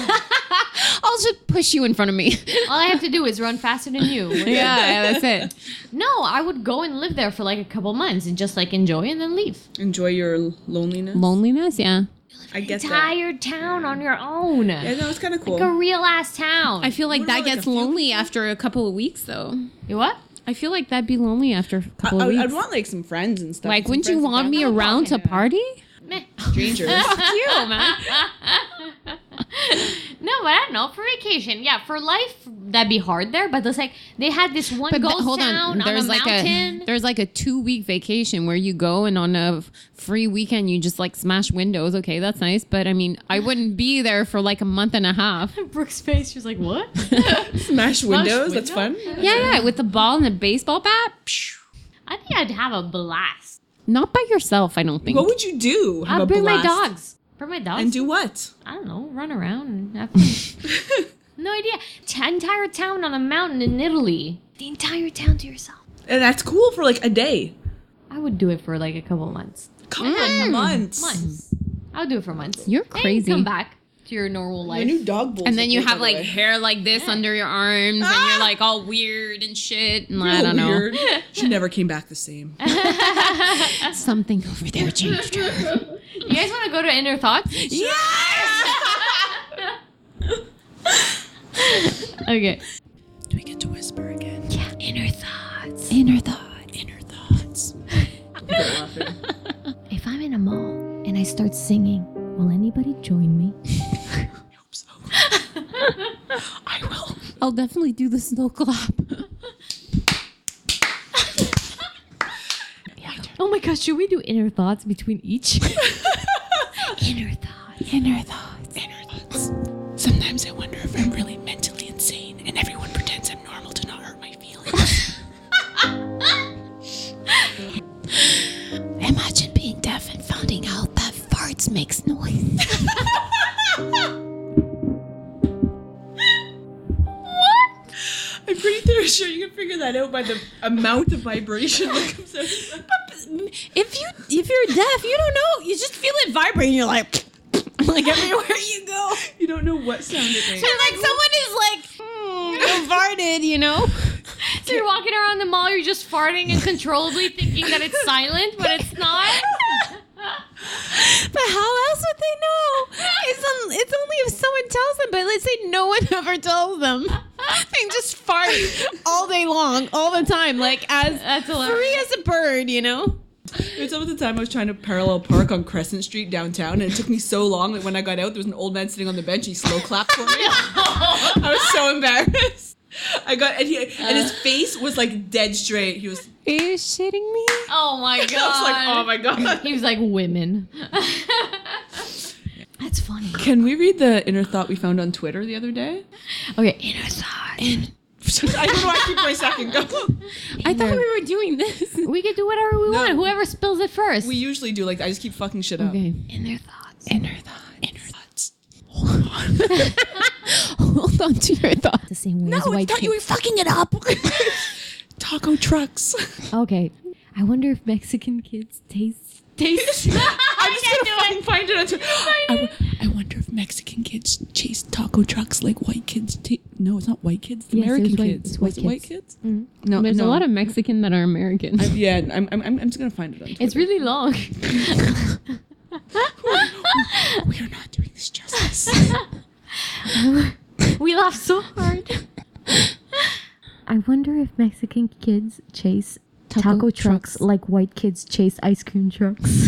I'll just push you in front of me. All I have to do is run faster than you. yeah, that's it. No, I would go and live there for like a couple months and just like enjoy and then leave. Enjoy your loneliness. Loneliness, yeah. I get that. Entire town on your own. Yeah, no, it's kind of cool. Like a real ass town. I feel like What that about, like, gets a few lonely after a couple of weeks, though. You what? I feel like that'd be lonely after a I, couple I, of would- weeks. I'd want like some friends and stuff. like, some wouldn't you friends and want me family. around to party? Meh. Strangers. you, man. No, but I don't know. For vacation, yeah. For life, that'd be hard there. But it's like they had this one But th- ghost hold town on, on, there's a like mountain. a there's like a two week vacation where you go and on a f- free weekend you just like smash windows. Okay, that's nice, but I mean, I wouldn't be there for like a month and a half. Brooke's face. She was like, "What?" Smash windows. That's fun. Yeah, yeah, with the ball and the baseball bat. Psh, I think I'd have a blast. Not by yourself, I don't think. What would you do? Have I'd a bring my blast? dogs. Bring my dogs. And do what? I don't know. Run around and have fun. No idea. T- entire town on a mountain in Italy. The entire town to yourself. And that's cool for like a day. I would do it for like a couple months. Couple Mm. of months. Months. I would do it for months. You're And crazy. come back to your normal My life. new dog bowl. And then you have like hair like this under your arms, and you're like all weird and shit. And I don't Weird. She never came back the same. know. Something over there changed her. You guys want to go to Inner Thoughts? Okay. Do we get to whisper again? Yeah. Inner Thoughts. Inner thought. Inner thoughts. If I'm in a mall and I start singing, will anybody join me? I hope so. I will. I'll definitely do the slow clap. Oh my gosh, should we do Inner Thoughts between each? Inner Thoughts. Inner thoughts. Inner thoughts. Sometimes I wonder if I'm really mentally insane and everyone pretends I'm normal to not hurt my feelings. Imagine being deaf and finding out that farts makes noise. I'm pretty th- sure you can figure that out by the amount of vibration that comes out. If you if you're deaf, you don't know. You just feel it vibrating. You're like, like everywhere you go. You don't know what sound it makes. And like someone is like, hmm, farted, you know. So you're walking around the mall, you're just farting uncontrollably, thinking that it's silent, but it's not. But how else would they know? It's, un- it's only if someone tells them. But let's say no one ever tells them. They just fart all day long, all the time, like as That's hilarious. free as a bird, you know. It's over the time I was trying to parallel park on Crescent Street downtown, and it took me so long that when I got out, there was an old man sitting on the bench. He slow clapped for me. I was so embarrassed. I got and, he, and his face was like dead straight. He was. Are you shitting me? Oh my god. I was like, oh my god. He was like, women. That's funny. Can we read the inner thought we found on Twitter the other day? Okay, Inner Thought. I don't know why I keep my second go. I thought we were doing this. We can do whatever we No. want. Whoever spills it first. We usually do like I just keep fucking shit up. Okay. Inner Thoughts. Inner thought. Inner thoughts. Hold on. Hold on to your thought. The same way No, as white I thought you were kids. fucking it up. Taco trucks. Okay. I wonder if Mexican kids taste taste. I'm just gonna fucking find it on Twitter. I, w- I wonder if Mexican kids chase taco trucks like white kids. Ta- no, it's not white kids. The Yes, it was American white- kids. it's white Was it white kids. kids? No, There's no. a lot of Mexican that are American. I, yeah, I'm, I'm, I'm just gonna find it on Twitter. It's really long. We are not doing this justice. We laughed so hard. I wonder if Mexican kids chase taco, Taco trucks, trucks. like white kids chase ice cream trucks.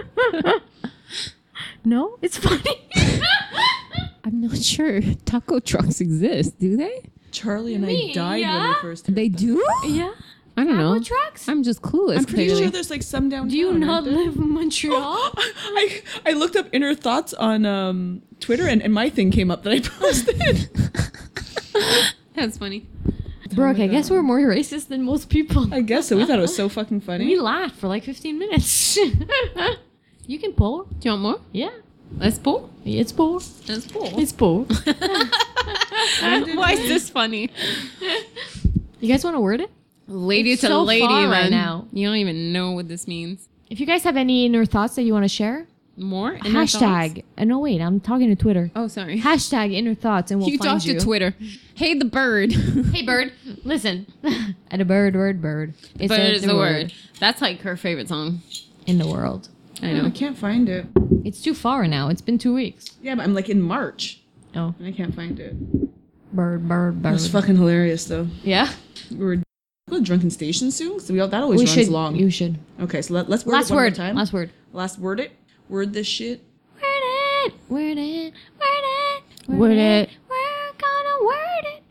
No? It's funny. I'm not sure taco trucks exist. Do they? Charlie and Me, I died when yeah. we first. heard They that. do? Yeah. I don't Taco know. trucks? I'm just clueless. I'm pretty clearly. sure there's like some downtown. Do you aren't not there? live in Montreal? I I looked up inner thoughts on um, Twitter and, and my thing came up that I posted. That's funny. Brooke, I guess we're more racist than most people. I guess so. We thought it was so fucking funny. We laughed for like fifteen minutes. You can pull. Do you want more? Yeah. Let's pull. It's pull. Let's pull. It's pull. Why is this funny? You guys want to word it? Lady It's to so lady far right man. now. You don't even know what this means. If you guys have any inner thoughts that you want to share, More? Inner hashtag. Uh, no, wait, I'm talking to Twitter. thoughts? Oh, sorry. Hashtag inner thoughts, and we'll you find talk you. to Twitter. Hey, the bird. Hey, bird, listen. And a bird, word, bird. It's Bird a- is the word. That's like her favorite song. in the world. I I know. can't find it. It's too far now. It's been two weeks. Yeah, but I'm like in March Oh, and I can't find it. bird, bird, That bird. was fucking hilarious though. Yeah, We were go to drunken station soon. So we all, that always we runs should. long. You should. Okay, so let, let's word Last it one word. more time. Last word. Last word it. Word this shit. Word it. Word it. Word it. Word it. We're gonna word it.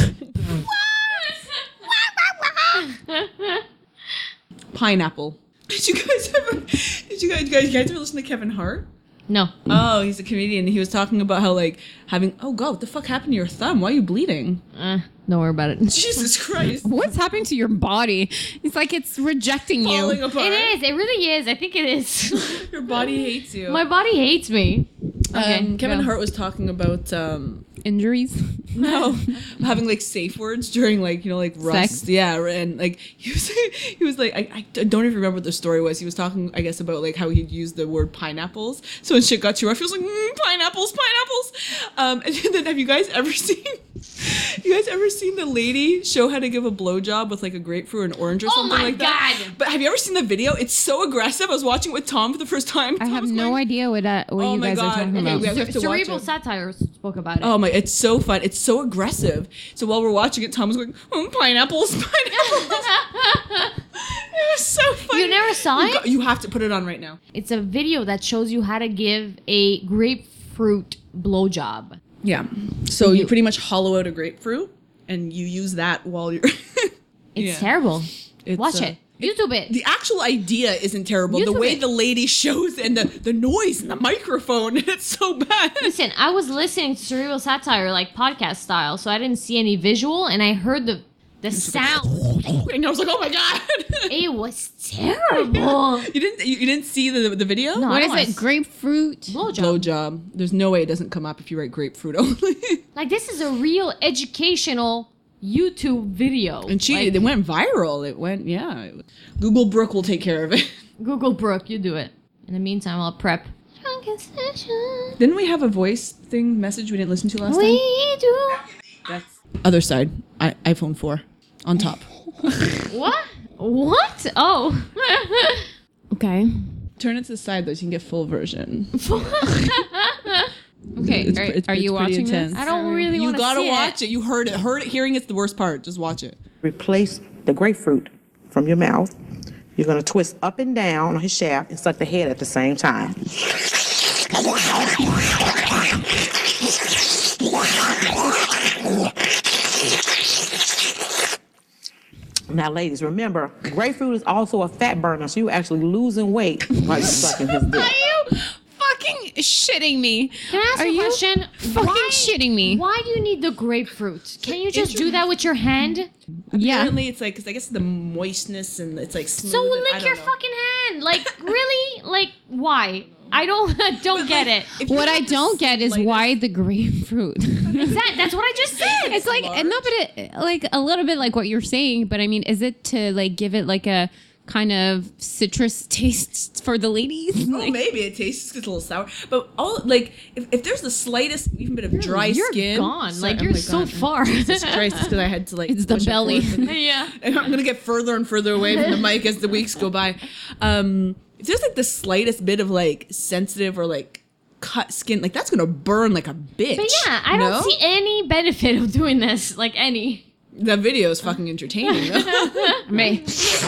Pineapple. Did you guys ever? Did you guys, you guys, you guys ever listen to Kevin Hart? No. Oh, he's a comedian. He was talking about how like having. Oh God, what the fuck happened to your thumb? Why are you bleeding? Uh, don't worry about it. Jesus Christ! What's happening to your body? It's like it's rejecting Falling you. apart. It is. It really is. I think it is. Your body hates you. My body hates me. Okay, um, Kevin go. Hart was talking about um, injuries. No, having like safe words during like you know like rust. Sex? Yeah, and like he was he was like I, I don't even remember what the story was. He was talking I guess about like how he'd used the word pineapples. So when shit got too rough, he was like mm, pineapples, pineapples. Um, and then have you guys ever seen? You guys ever seen the lady show how to give a blowjob with like a grapefruit or an orange or Oh something my like that? God. But have you ever seen the video? It's so aggressive. I was watching it with Tom for the first time. I Tom have was no going, idea what uh, what Oh you my guys God. are talking Okay, about. we have to watch Cerebral it. Satire spoke about it. Oh my! It's so fun. It's so aggressive. So while we're watching it, Tom was going, oh, "Pineapples, pineapples." It was so funny. You never saw You it? got- You have to put it on right now. It's a video that shows you how to give a grapefruit blowjob. Yeah. So you pretty much hollow out a grapefruit, and you use that while you're. It's Yeah. terrible. It's, Watch uh, it. YouTube it. The actual idea isn't terrible. the YouTube way it. the lady shows and the, the noise and the microphone, it's so bad. Listen, I was listening to Cerebral Satire like podcast style, so I didn't see any visual, and I heard the the sound. And I was like, oh my god. It was terrible. You didn't you, you didn't see the the video? No. What is Nice. it? Grapefruit. Blowjob. Blowjob. There's no way it doesn't come up if you write grapefruit only. Like this is a real educational YouTube video. And she, Like, it went viral. It went, yeah. It- Google Brook will take care of it. Google Brooke, you do it. In the meantime, I'll prep. Drunken session. Didn't we have a voice thing message we didn't listen to last We time? do. That's other side. I, iPhone four on top. What? What? Oh. Okay. Turn it to the side though, so you can get full version. Okay. It's are pre- it's- are you it's pretty watching intense. this? I don't really You want to gotta see watch it. it. You heard it. Heard it. Hearing it's the worst part. Just watch it. Replace the grapefruit from your mouth. You're going to twist up and down on his shaft and suck the head at the same time. Now, ladies, remember, grapefruit is also a fat burner, so you're actually losing weight while you're sucking his dick. Are you fucking shitting me? Can I ask Are you a you question? fucking Why- shitting me? Why do you need the grapefruit? Can you just do that with your hand? Yeah. Apparently, it's like, cause I guess the moistness and it's like smooth. So and I lick don't your know. fucking hand. Like really? Like why? I don't don't get it. If you What I have the don't get is slightest- why the grapefruit. Exactly. That's what I just said. It's like large. no, but it, like a little bit like what you're saying. But I mean, is it to like give it like a kind of citrus taste for the ladies? Oh, Like, maybe it tastes just a little sour, but all like if, if there's the slightest even bit of dry you're skin, gone. Sorry, Like oh you're my so God. far. Jesus Christ, it's because I had to like It's the push it belly. forward. Yeah. And I'm gonna get further and further away from the mic as the weeks go by. Um, if there's like the slightest bit of like sensitive or like cut skin, like that's gonna burn like a bitch. But yeah, I no? don't see any benefit of doing this. Like any. The video is fucking entertaining. Though. me.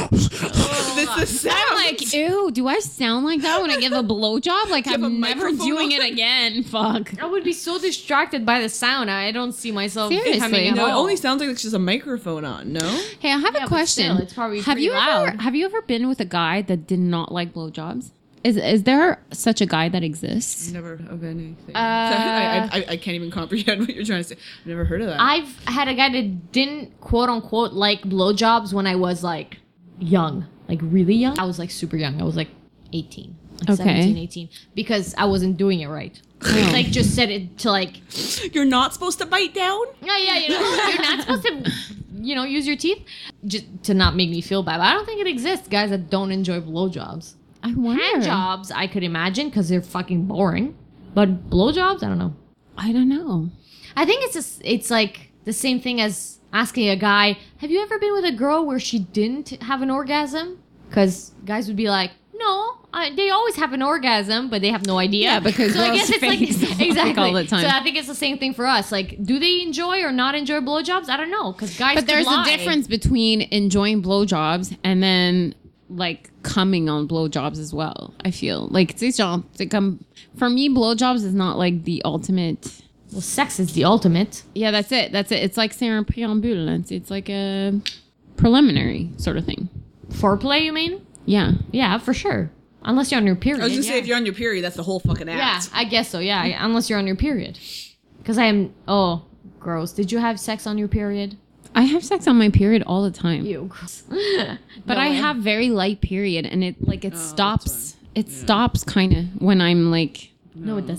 It's the sound. I'm like, ew, do I sound like that when I give a blowjob? Like, have a I'm never microphone doing on? it again. Fuck. I would be so distracted by the sound. I don't see myself Seriously. coming at no, it all. only sounds like it's just a microphone on. No. Hey, I have Yeah, a but question. still, it's probably have pretty you loud. ever have you ever been with a guy that did not like blowjobs? Is is there such a guy that exists? Never of anything. Uh, I, I, I can't even comprehend what you're trying to say. I've never heard of that. I've had a guy that didn't quote unquote like blowjobs when I was like young, like really young. I was like super young. I was like eighteen, like Okay. seventeen, eighteen, because I wasn't doing it right. Like just said it to like, You're not supposed to bite down? yeah, yeah, you know, you're not supposed to, you know, use your teeth just to not make me feel bad. But I don't think it exists, guys that don't enjoy blowjobs. I wonder. Hand jobs, I could imagine because they're fucking boring. But blowjobs, I don't know. I don't know. I think it's just, it's like the same thing as asking a guy, have you ever been with a girl where she didn't have an orgasm? Because guys would be like, no, I, they always have an orgasm, but they have no idea. Yeah, because so I girls guess it's like face all- exactly all the time. So I think it's the same thing for us. Like, do they enjoy or not enjoy blowjobs? I don't know, because guys. But could there's lie. a difference between enjoying blowjobs and then like coming on blowjobs as well. I feel like c'est genre, c'est comme, for me, blowjobs is not like the ultimate. Well, sex is the ultimate. Yeah, that's it. That's it. It's like c'est un préambule. It's, it's like a preliminary sort of thing. Foreplay, you mean? Yeah. Yeah, for sure. Unless you're on your period. I was gonna yeah. say if you're on your period, that's the whole fucking Yeah, act. I guess so. Yeah, I- unless you're on your period. Because I am. Oh, gross. Did you have sex on your period? I have sex on my period all the time. You. Gross. But No I way. have very light period and it like it Oh, stops. It stops kind of when I'm like No, it doesn't.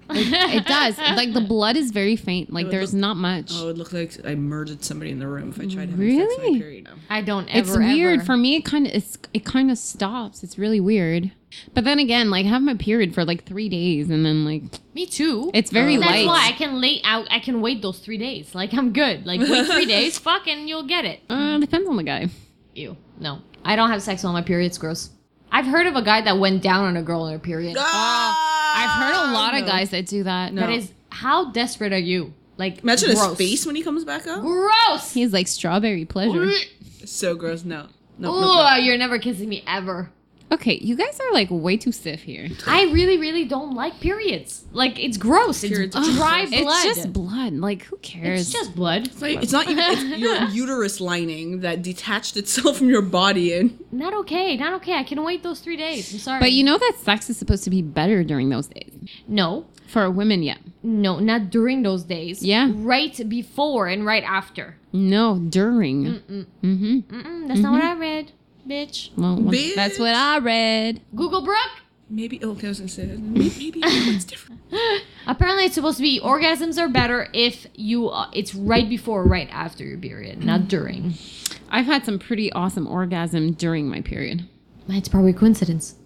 It does. Like the blood is very faint. Like would there's look- not much. Oh, it looked like I murdered somebody in the room if I tried having sex Really? my period. I don't It's ever. weird ever. for me. It kind of it's it kind of stops. It's really weird. But then again, like I have my period for like three days, and then like Me too. it's very That's light. why I can late out. I can wait those three days. Like I'm good. Like wait three days, fucking, you'll get it. Uh, depends on the guy. Ew. No, I don't have sex on my period. It's gross. I've heard of a guy that went down on a girl on her period. I've heard a lot of no. guys that do that. No. That is, how desperate are you? Like Imagine gross. his face when he comes back up. Gross. He's like strawberry pleasure. It's so gross. No. No. Oh, no, no. you're never kissing me ever. Okay, you guys are like way too stiff here. I really, really don't like periods. Like it's gross. It's Periods are dry gross. blood. It's just blood. Like who cares? It's just blood. It's, like, it's not even it's your uterus lining that detached itself from your body and Not okay. Not okay. I can wait those three days. I'm sorry. But you know that sex is supposed to be better during those days. no, For women, yeah. no, not during those days. Yeah. Right before and right after. No, during. Mm-mm. Mm-hmm. Mm-mm, that's not what I read, bitch. Well, Bitch. that's what I read. Google Brooke. maybe oh, okay, I was gonna say that. Maybe, maybe it's different. Apparently, it's supposed to be orgasms are better if you. Uh, it's right before, or right after your period, not during. I've had some pretty awesome orgasm during my period. It's probably a coincidence.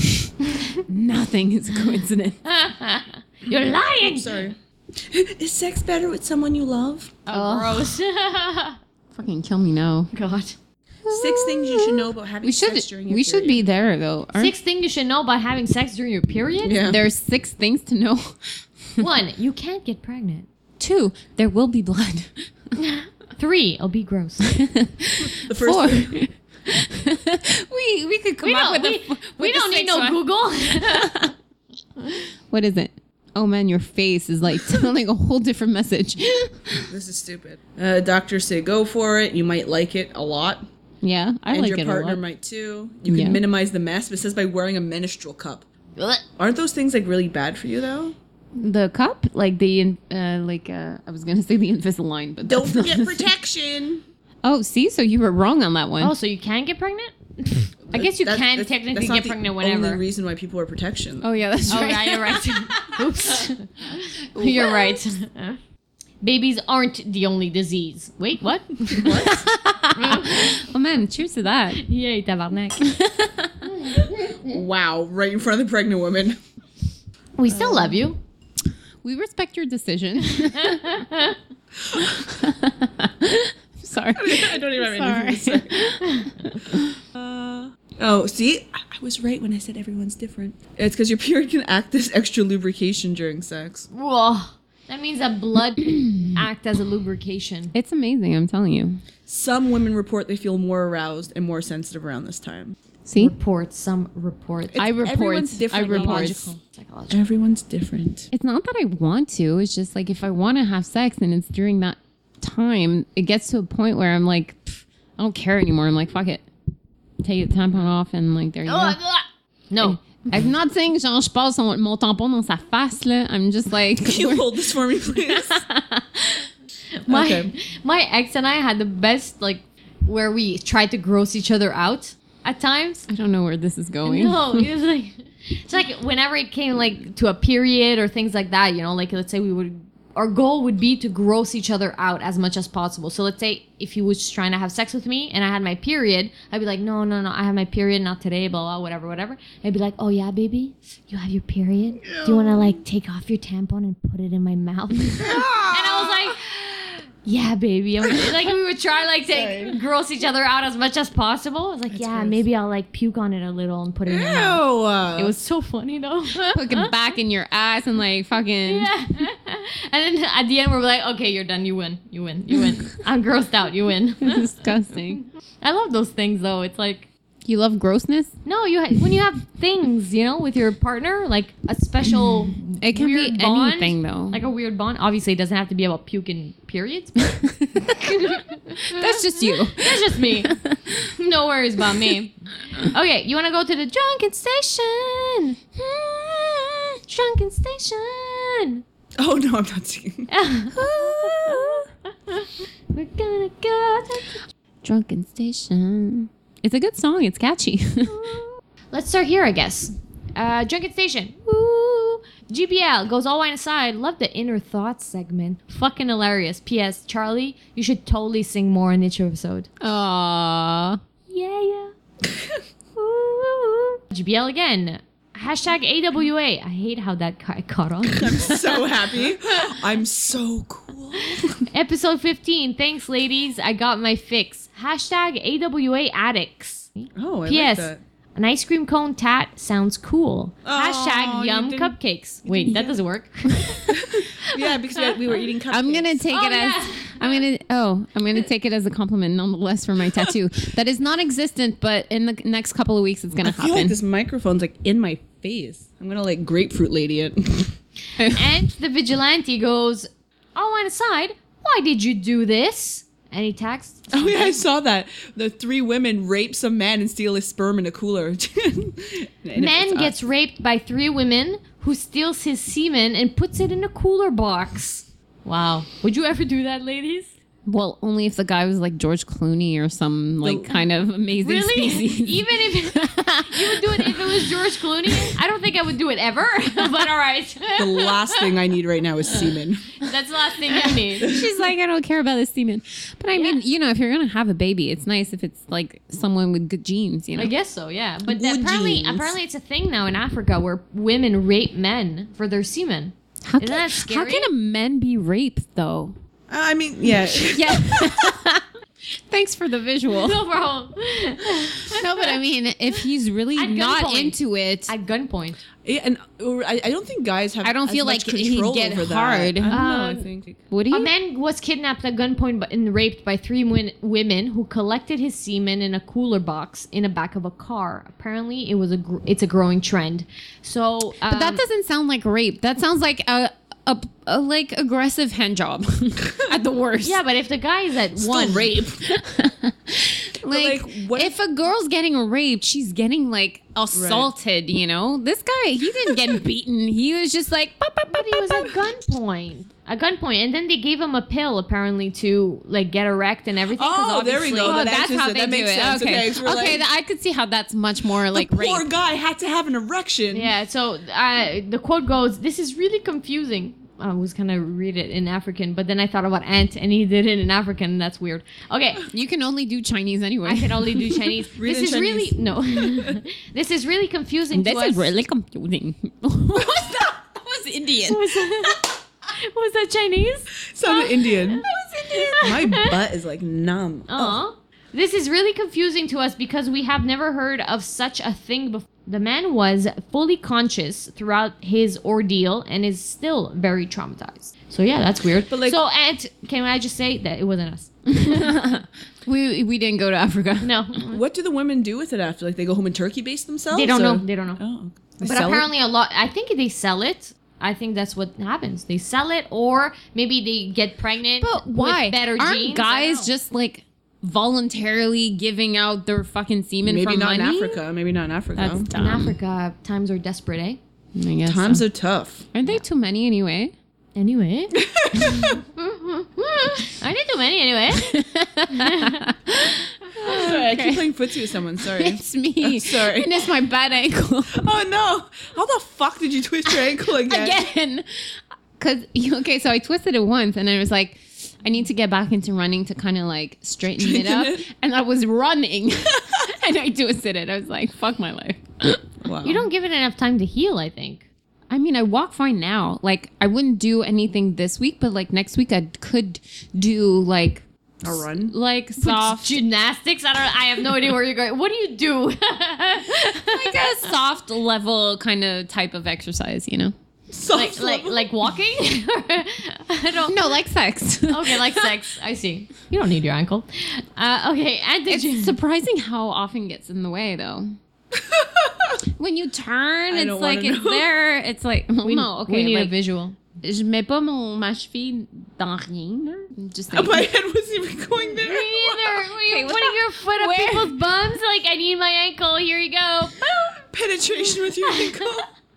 Nothing is a coincidence. You're lying. Sorry. Is sex better with someone you love? Oh, gross. Fucking kill me now. God. Six things you should know about having We should sex during your we should be period. there though. Aren't- Six things you should know about having sex during your period. Yeah. There's six things to know. One, you can't get pregnant. Two, there will be blood. Three, it'll be gross. The first Four. thing. we we could come we up don't, with we, a, with we the don't need sixth no one. Google. What is it? Oh man, your face is like telling a whole different message. This is stupid. Uh, doctors say go for it. You might like it a lot. Yeah, I and like your it a partner lot. might too. You can Yeah. minimize the mess, but it says by wearing a menstrual cup. Aren't those things like really bad for you though? The cup, like the uh, like uh, I was gonna say the Invisalign, but Don't that's not forget the same. protection. Oh, see, so you were wrong on that one. Oh, so you can get pregnant? I guess you That- can that's- technically that's not get the pregnant Only whenever. reason why people wear protection. Oh yeah, that's Oh, right. yeah, you're right. Oops. You're right. Babies aren't the only disease. Wait, what? Oh man, cheers to that. Yay, tabarnak. Wow, right in front of the pregnant woman. We still love you. We respect your decision. Sorry. I don't even have anything to say. Uh, oh, see, I, I was right when I said everyone's different. It's because your period can act as extra lubrication during sex. Whoa. That means that blood act as a lubrication. It's amazing, I'm telling you. Some women report they feel more aroused and more sensitive around this time. See? Reports, some reports. I report. everyone's different, I report. Psychological. Psychological. Everyone's different. It's not that I want to. It's just like if I want to have sex and it's during that time, it gets to a point where I'm like, pff, I don't care anymore. I'm like, fuck it. Take the tampon off and like, there you go. No. I'm not saying genre, je passe mon mon tampon dans sa face, là. I'm just like, Can you hold this for me, please? My Okay. my ex and I had the best, like, where we tried to gross each other out at times. I don't know where this is going. No, it was like it's like whenever it came like to a period or things like that, you know, like let's say we would our goal would be to gross each other out as much as possible. So let's say if he was trying to have sex with me and I had my period, I'd be like, no, no, no, I have my period, not today, blah, blah, whatever, whatever. I'd be like, oh yeah, baby, you have your period? Do you want to like take off your tampon and put it in my mouth? And I was like, yeah, baby. I'm, like we would try like to gross each other out as much as possible. I was like, yeah, gross. maybe I'll like puke on it a little and put it in my mouth. Ew. It was so funny though. Fucking back in your ass and like fucking. Yeah. And then at the end we're like, okay, you're done. You win. You win. You win. I'm grossed out. You win. Disgusting. I love those things though. It's like, You love grossness? no, you ha- when you have things, you know, with your partner, like a special It can weird be bond, anything though. like a weird bond. Obviously, it doesn't have to be about puking periods. But That's just you. that's just me. No worries about me. Okay, you want to go to the drunken station? Mm, drunken station. Oh no, I'm not singing. We're gonna go. To Drunken Station. It's a good song. It's catchy. Let's start here, I guess. Uh, drunken station. Ooh, G B L goes all wine aside. Love the inner thoughts segment. Fucking hilarious. P S. Charlie, you should totally sing more in each episode. Aww. Yeah, yeah. Ooh. G B L again. Hashtag A W A. I hate how that ca- caught on. I'm so happy. I'm so cool. Episode fifteen. Thanks, ladies. I got my fix. Hashtag A W A addicts. Oh, I P S. like that. An ice cream cone tat sounds cool. Oh, Hashtag you yum didn't- cupcakes. Wait, that doesn't work. Yeah, because we, had- we were eating cupcakes. I'm gonna take Oh, it yeah. as I'm gonna oh I'm gonna take it as a compliment nonetheless for my tattoo that is non-existent, but in the next couple of weeks it's gonna I feel happen. like this microphone's like in my face. I'm gonna like grapefruit lady it. And the vigilante goes, all wine aside, why did you do this? And he tags. Oh yeah, I saw that. The three women rape some man and steal his sperm in a cooler. And if Man it's gets us- raped by three women who steals his semen and puts it in a cooler box. Wow. Would you ever do that, ladies? Well, only if the guy was like George Clooney or some like kind of amazing Really? species. Even if you would do it if it was George Clooney? I don't think I would do it ever. But all right. the last thing I need right now is semen. That's the last thing you need. She's like, I don't care about this semen. But I mean, you know, if you're gonna have a baby, it's nice if it's like someone with good genes, you know. I guess so, yeah. But Good apparently, genes. apparently, it's a thing now in Africa where women rape men for their semen. How Isn't can, that scary? how can a men be raped though? I mean, yeah. Yeah. Thanks for the visual. No problem. No, but I mean, if he's really At not gunpoint. into it, At gunpoint. Yeah, and or I, I don't think guys have. I don't as feel much like he'd control get over that. hard. I don't know. I Um, think. would A he? man was kidnapped at gunpoint but- and raped by three win- women who collected his semen in a cooler box in the back of a car. Apparently, it was a gr- it's a growing trend. So, um, But that doesn't sound like rape. That sounds like a a, a like aggressive hand job at the worst. yeah. But if the guy is at Still one rape. like, like, what if a girl's getting raped, she's getting like assaulted. You know, this guy he didn't get beaten. He was just like, "Pop, pop, But pop, he was pop, at pop." gunpoint. At gunpoint, and then they gave him a pill apparently to like get erect and everything. 'cause Oh, there we obviously- go. Oh, That that's answers how it. they That do makes it. sense. Okay, Okay, okay, so we're like- th- I could see how that's much more like The rape. poor guy had to have an erection. Yeah. So uh, the quote goes, "This is really confusing." I was gonna read it in African, but then I thought about Ant, and he did it in African, and that's weird. Okay. You can only do Chinese anyway. I can only do Chinese. Read this in is Chinese. really no. This is really confusing This to is us. really confusing. What's that? That was Indian. was, that, was that Chinese? Sounded Indian. was My butt is like numb. Aw. This is really confusing to us because we have never heard of such a thing before. The man was fully conscious throughout his ordeal and is still very traumatized. So yeah, that's weird. But, like- so, and can I just say that it wasn't us? we we didn't go to Africa. No, What do the women do with it after? Like they go home and turkey base themselves? they don't or- know. They don't know. Oh, okay. They But sell it? apparently, a lot. I think they sell it. I think that's what happens. They sell it, or maybe they get pregnant. But why? With better Aren't genes? I don't guys know. just like voluntarily giving out their fucking semen Maybe for not money? in Africa. Maybe not in Africa. That's in dumb. Africa? Times are desperate, eh? I guess Times so. are tough. Aren't they too many anyway? Anyway, I did too many anyway. Sorry, I keep playing footsie with someone. Sorry. It's me. Sorry. And it's my bad ankle. Oh no! How the fuck did you twist your ankle again? Again. Because, okay, so I twisted it once and I was like, I need to get back into running to kind of like straighten it Straighten up. it. And I was running and I twisted it. I was like, fuck my life. Wow. You don't give it enough time to heal, I think. I mean, I walk fine now. Like, I wouldn't do anything this week, but like next week I could do like, a run? like soft, Gymnastics? I don't. I have no idea where you're going. What do you do? like a soft level kind of type of exercise, you know? Soft like like level? like walking? I don't. No, like sex. Okay, like sex. I see. You don't need your ankle. Uh, okay, and did you? It's surprising how often it gets in the way, though. When you turn, I it's don't like wanna it's know. there. It's like We, no, okay. we need like, a visual. Je mets pas mon ma cheville dans rien. Just saying. My head wasn't even going there. Me either. Were you Okay, what putting the- your foot up where- people's bums? Like, I need my ankle. Here you go. Boom. Penetration with your ankle.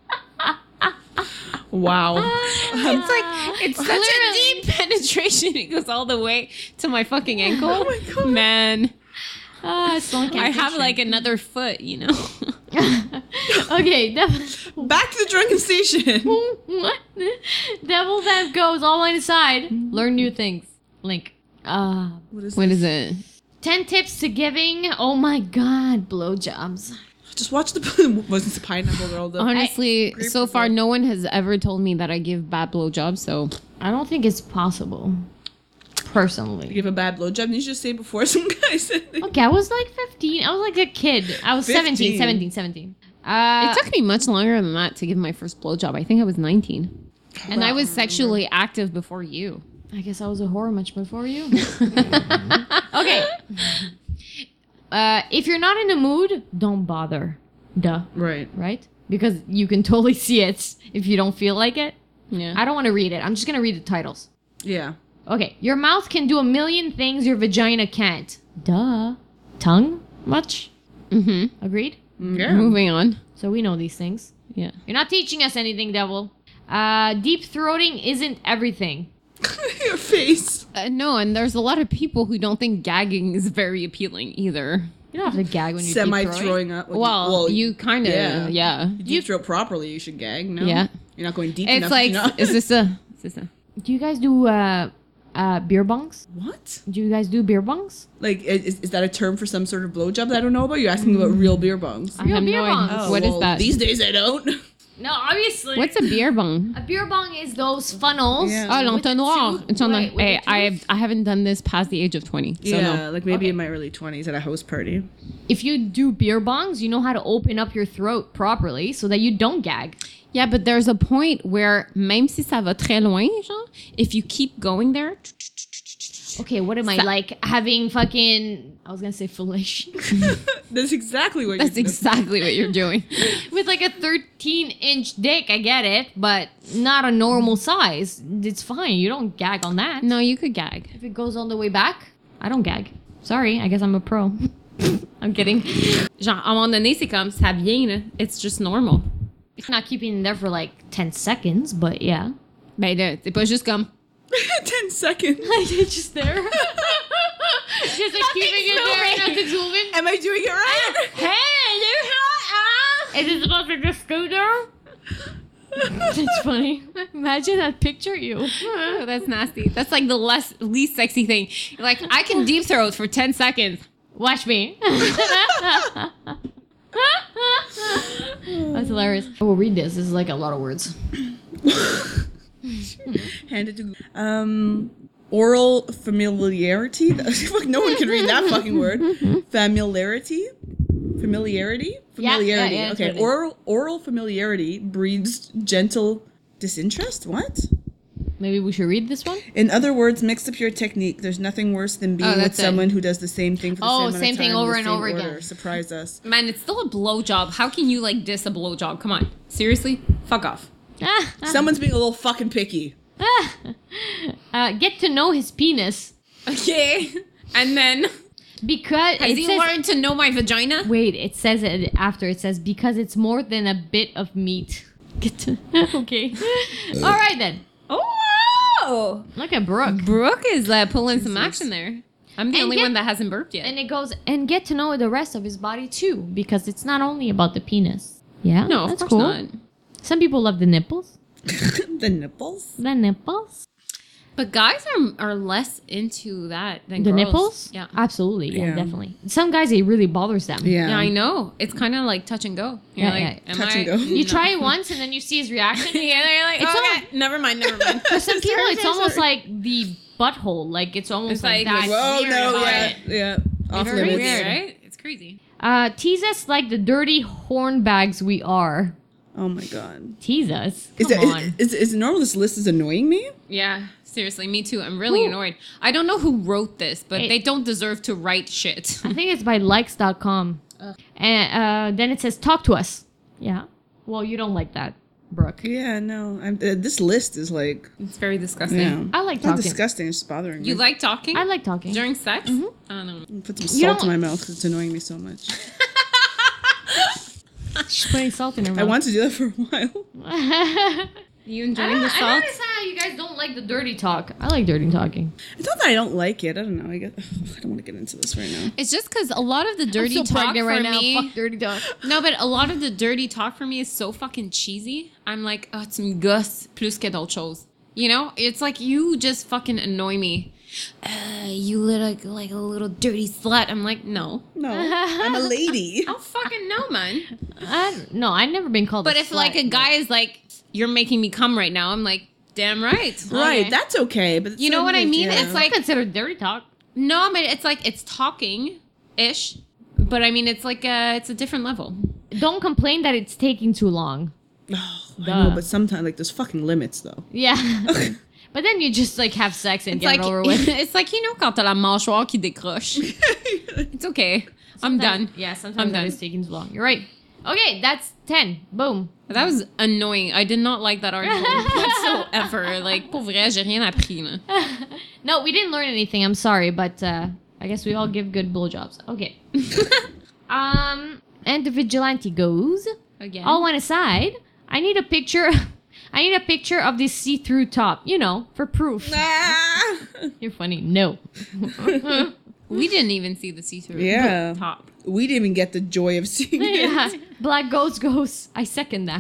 Wow. It's like it's such a deep penetration. It goes all the way to my fucking ankle. Oh my God. Man. Ah, someone can't I have picture. like another foot, you know. Okay, devil, Back to the drunken station. devil that goes all on his side. Learn new things. Link. Uh, What is What this? is it? ten tips to giving. Oh my god, blowjobs. Just watch the wasn't the pineapple girl though. Honestly, Grape so or far what? no one has ever told me that I give bad blowjobs. So I don't think it's possible. You Personally. give a bad blowjob, and you just say before some guy said they- Okay, I was like fifteen. I was like a kid. I was seventeen, fifteen. seventeen, seventeen. Uh, it took me much longer than that to give my first blowjob. I think I was nineteen, and I was sexually active before you. I guess I was a whore much before you. Okay. Uh, if you're not in the mood, don't bother. Duh. Right. Right? Because you can totally see it if you don't feel like it. Yeah. I don't want to read it. I'm just going to read the titles. Yeah. Okay. Your mouth can do a million things your vagina can't. Duh. Tongue? Much? Mm-hmm. Agreed? Yeah. Moving on. So we know these things. Yeah. You're not teaching us anything, devil. Uh, deep throating isn't everything. Your face. Uh, no, and there's a lot of people who don't think gagging is very appealing either. You don't have to gag when you're Semi deep throating. throwing up. Like, Well, you kind of, yeah. yeah. You deep throat properly. You should gag. No. Yeah. You're not going deep It's enough. like, you know? is this a, is this a? Do you guys do uh, uh, beer bongs? What? Do you guys do beer bongs? Like, is, is that a term for some sort of blowjob that I don't know about? You're asking about real beer bongs. I Real have beer no idea. bongs. What is well, that? These days I don't. No, obviously. What's a beer bong? a beer bong? Is those funnels? Yeah. Oh, with the l'entonnoir. tooth- It's on right, the, with hey, the I tooth. I haven't done this past the age of twenty. So yeah, no. like maybe Okay. in my early twenties at a house party. If you do beer bongs, you know how to open up your throat properly so that you don't gag. Yeah, but there's a point where même si ça va très loin, genre, if you keep going there, Okay, what am I Sa- like having fucking? I was gonna say fellation That's exactly what that's you're doing. exactly what you're doing. with like a thirteen inch dick. I get it, but not a normal size. It's fine. You don't gag on that. No, you could gag. If it goes all the way back, I don't gag. Sorry, I guess I'm a pro. I'm kidding. Genre, à un moment donné, c'est comme, ça vient, là. It's just normal. It's not keeping it there for like ten seconds, but yeah. Ben là, c'est pas juste comme, Ten seconds. It's just there. Just like keeping it there and nothing's moving. Am I doing it right? Hey, you hot? Is it supposed to just go there? That's funny. Imagine that picture you. oh, that's nasty. That's like the less least sexy thing. You're like, I can deep throat for ten seconds. Watch me. That's hilarious. I will read this. This is like a lot of words. Hand it to um oral familiarity. Fuck, no one can read that fucking word. Familiarity. Familiarity? Yeah, Familiarity. yeah, yeah, that's okay. what it is. Oral oral familiarity breeds gentle disinterest. What? Maybe we should read this one. In other words, mix up your technique. There's nothing worse than being Oh, with that's it. someone who does the same thing for the Oh, same, amount same of thing time in over the and same over order. again. Surprise us. Man, it's still a blowjob. How can you like diss a blowjob? Come on. Seriously? Fuck off. Someone's being a little fucking picky. uh, get to know his penis Okay. And then, because has it he says, learned to know my vagina? wait, it says it after. It says because it's more than a bit of meat. Get to okay. All right then. Oh! Look at Brooke. Brooke is uh, pulling some action there. I'm the And only get- one that hasn't burped yet. And it goes and get to know the rest of his body too, because it's not only about the penis. Yeah, no, of that's course cool. not. Some people love the nipples. The nipples. The nipples. But guys are are less into that than The girls. nipples? Yeah. Absolutely. Yeah, Yeah. definitely. Some guys, it really bothers them. Yeah. Yeah, I know. It's kind of like touch and go. You're Yeah, like, yeah. am Touch I- and go. You No. try it once and then you see his reaction. Yeah, they're like, It's oh, okay, never mind, never mind. For some people, Sorry, it's sorry, almost sorry. like the butthole. Like it's almost It's like, like- that. Whoa, weird no, about yeah, it. yeah. Off very limits. weird. right? It's crazy. Uh, tease us like the dirty horn bags we are. Oh my god. Tease us. Is Come it on. is, is, is it normal? This list is annoying me. Yeah, seriously, me too. I'm really Who- annoyed. I don't know who wrote this, but Hey. they don't deserve to write shit. I think it's by likes dot com. And uh, then it says, talk to us. Yeah. Well, you don't like that, Brooke. Yeah, no. I'm, uh, this list is like, It's very disgusting. yeah. I like It's not talking. disgusting. It's just bothering me. You like talking I like talking. during sex? Mm-hmm. I don't know. Put some You salt don't- in my mouth because it's annoying me so much. She's putting salt in her mouth. I want to do that for a while. You enjoying the salt? how you guys don't like the dirty talk. I like dirty talking. It's not that I don't like it. I don't know. I guess I don't want to get into this right now. It's just because a lot of the dirty I'm so talk pregnant for right now. me. Fuck dirty talk. No, but a lot of the dirty talk for me is so fucking cheesy. I'm like, oh, tu me gosses plus que d'autres choses. You know, it's like you just fucking annoy me. Uh, you look like a little dirty slut. I'm like, no, No, I'm a lady. I don't fucking know, man. I don't, no, I've never been called. But a if like slut, a guy is like, you're making me come right now, I'm like, damn right. Right, Okay. that's okay. But it's You know not what I like, mean? yeah. It's like- I consider dirty talk. No, but it's like it's talking ish. But I mean, it's like a, it's a different level. Don't complain that it's taking too long. Oh, I Duh. know, but sometimes like there's fucking limits though. Yeah. But then you just like have sex and It's get like it over with. it's like you know quand t'as la mâchoire qui décroche. It's okay. I'm done. Yeah, sometimes I'm that done. is taking too long. You're right. Okay, that's ten. Boom. That was annoying. I did not like that article whatsoever. Like, pour vrai, j'ai rien appris. Là. No, we didn't learn anything. I'm sorry, but uh, I guess we all give good blowjobs. Okay. um, and the vigilante goes. Again. All one aside, I need a picture. I need a picture of this see-through top. You know, for proof. Ah! You're funny. No. We didn't even see the see-through Yeah. top. We didn't even get the joy of seeing Yeah. it. Black ghost goes. I second that.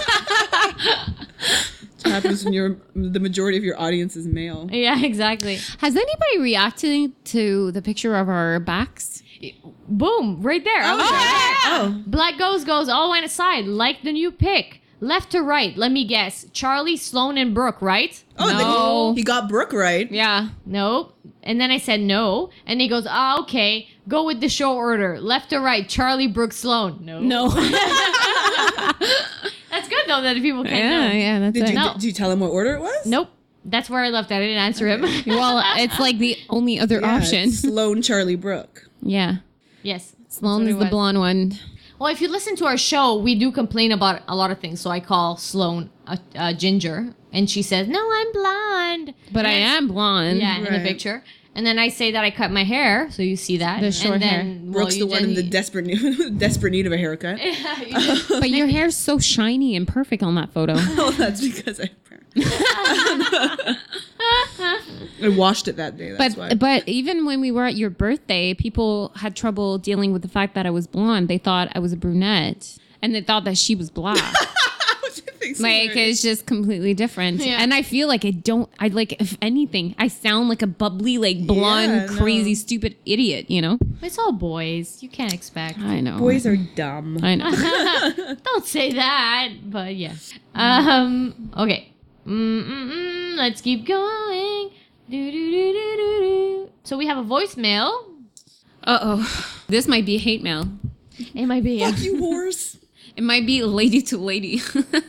What happens when your the majority of your audience is male? Yeah, exactly. Has anybody reacted to the picture of our backs? Boom, right there. I was Oh, like, oh. Black Ghost goes all went aside, like the new pick. Left to right, let me guess. Charlie, Sloan, and Brooke, right? Oh, then No. he, he got Brooke right. Yeah. No. And then I said no. And he goes, ah, okay. Go with the show order. Left to right, Charlie, Brooke, Sloan. No. No. That's good though that people can't yeah, know. yeah, that's Did it. you No. did you tell him what order it was? Nope. That's where I left it. I didn't answer him. Well, it's like the only other Yeah, option. Sloan, Charlie, Brooke. Yeah. Yes. Sloan That's is what it the was. blonde one. Well, if you listen to our show, we do complain about a lot of things. So I call Sloan a, a ginger, and she says, "No, I'm blonde." But I And am blonde. Yeah, in the Right. picture. And then I say that I cut my hair, so you see that. The short and hair. then, well, Brooke's you the one in the then- desperate need, desperate need of a haircut. You just- But your hair's so shiny and perfect on that photo. Oh, that's because I I washed it that day. That's why. But but even when we were at your birthday, people had trouble dealing with the fact that I was blonde. They thought I was a brunette, and they thought that she was black. Which I think's Like hilarious. it's just completely different. Yeah. And I feel like I don't. I like if anything, I sound like a bubbly, like blonde, Yeah, no. crazy, stupid idiot. You know. It's all boys. You can't expect. I know. boys are dumb. I know. Don't say that, but yeah. Um. Okay. Mm-mm-mm, let's keep going. Do-do-do-do-do-do. So we have a voicemail. Uh oh. This might be hate mail. It might be. Fuck you, horse. It might be lady to lady.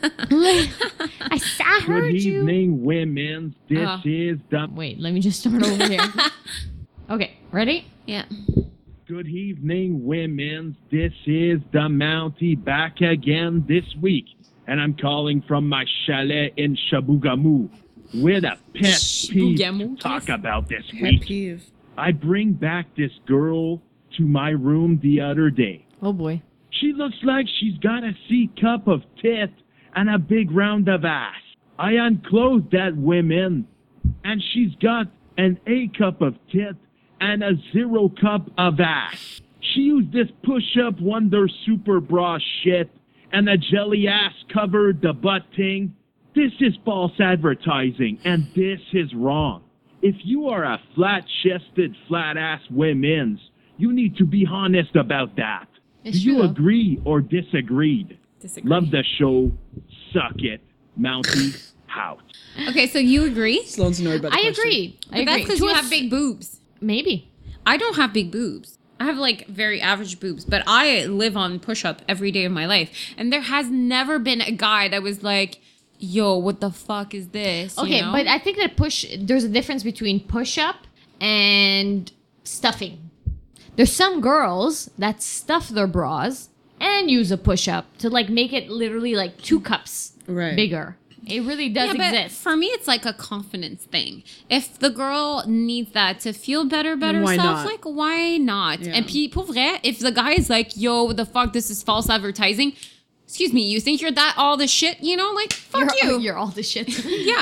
I, I heard Good you. evening, women. This Uh. is the Wait, let me just start over here. Okay, ready? Yeah. Good evening, women. This is the Mountie back again this week, and I'm calling from my chalet in Shabugamu with a pet peeve Shabugamu, to talk yes. about this Pet week. peeve. I bring back this girl to my room the other day. Oh boy. She looks like she's got a C cup of tit and a big round of ass. I unclothed that woman, and she's got an A cup of tit and a zero cup of ass. She used this push-up wonder super bra shit, and a jelly ass covered the butt thing. This is false advertising, and this is wrong. If you are a flat-chested, flat-ass women's, you need to be honest about that. It's Do you true, though. agree or disagreed? Disagree. Love the show. Suck it. Mountie out. Okay, so you agree? Sloan's annoyed by the I question. agree. I But agree. that's because To you a have s- big boobs. Maybe. I don't have big boobs. I have like very average boobs, but I live on push up every day of my life. And there has never been a guy that was like, yo, what the fuck is this? You Okay, know? but I think that push. There's a difference between push up and stuffing. There's some girls that stuff their bras and use a push up to like make it literally like two cups Right. bigger. It really does yeah, but exist. for me, it's like a confidence thing. If the girl needs that to feel better about Then why herself, not? like, why not? Yeah. And puis, pour vrai, if the guy is like, yo, what the fuck, this is false advertising. Excuse me, you think you're that all the shit? You know, like, fuck you're, you. You're all the shit. Yeah.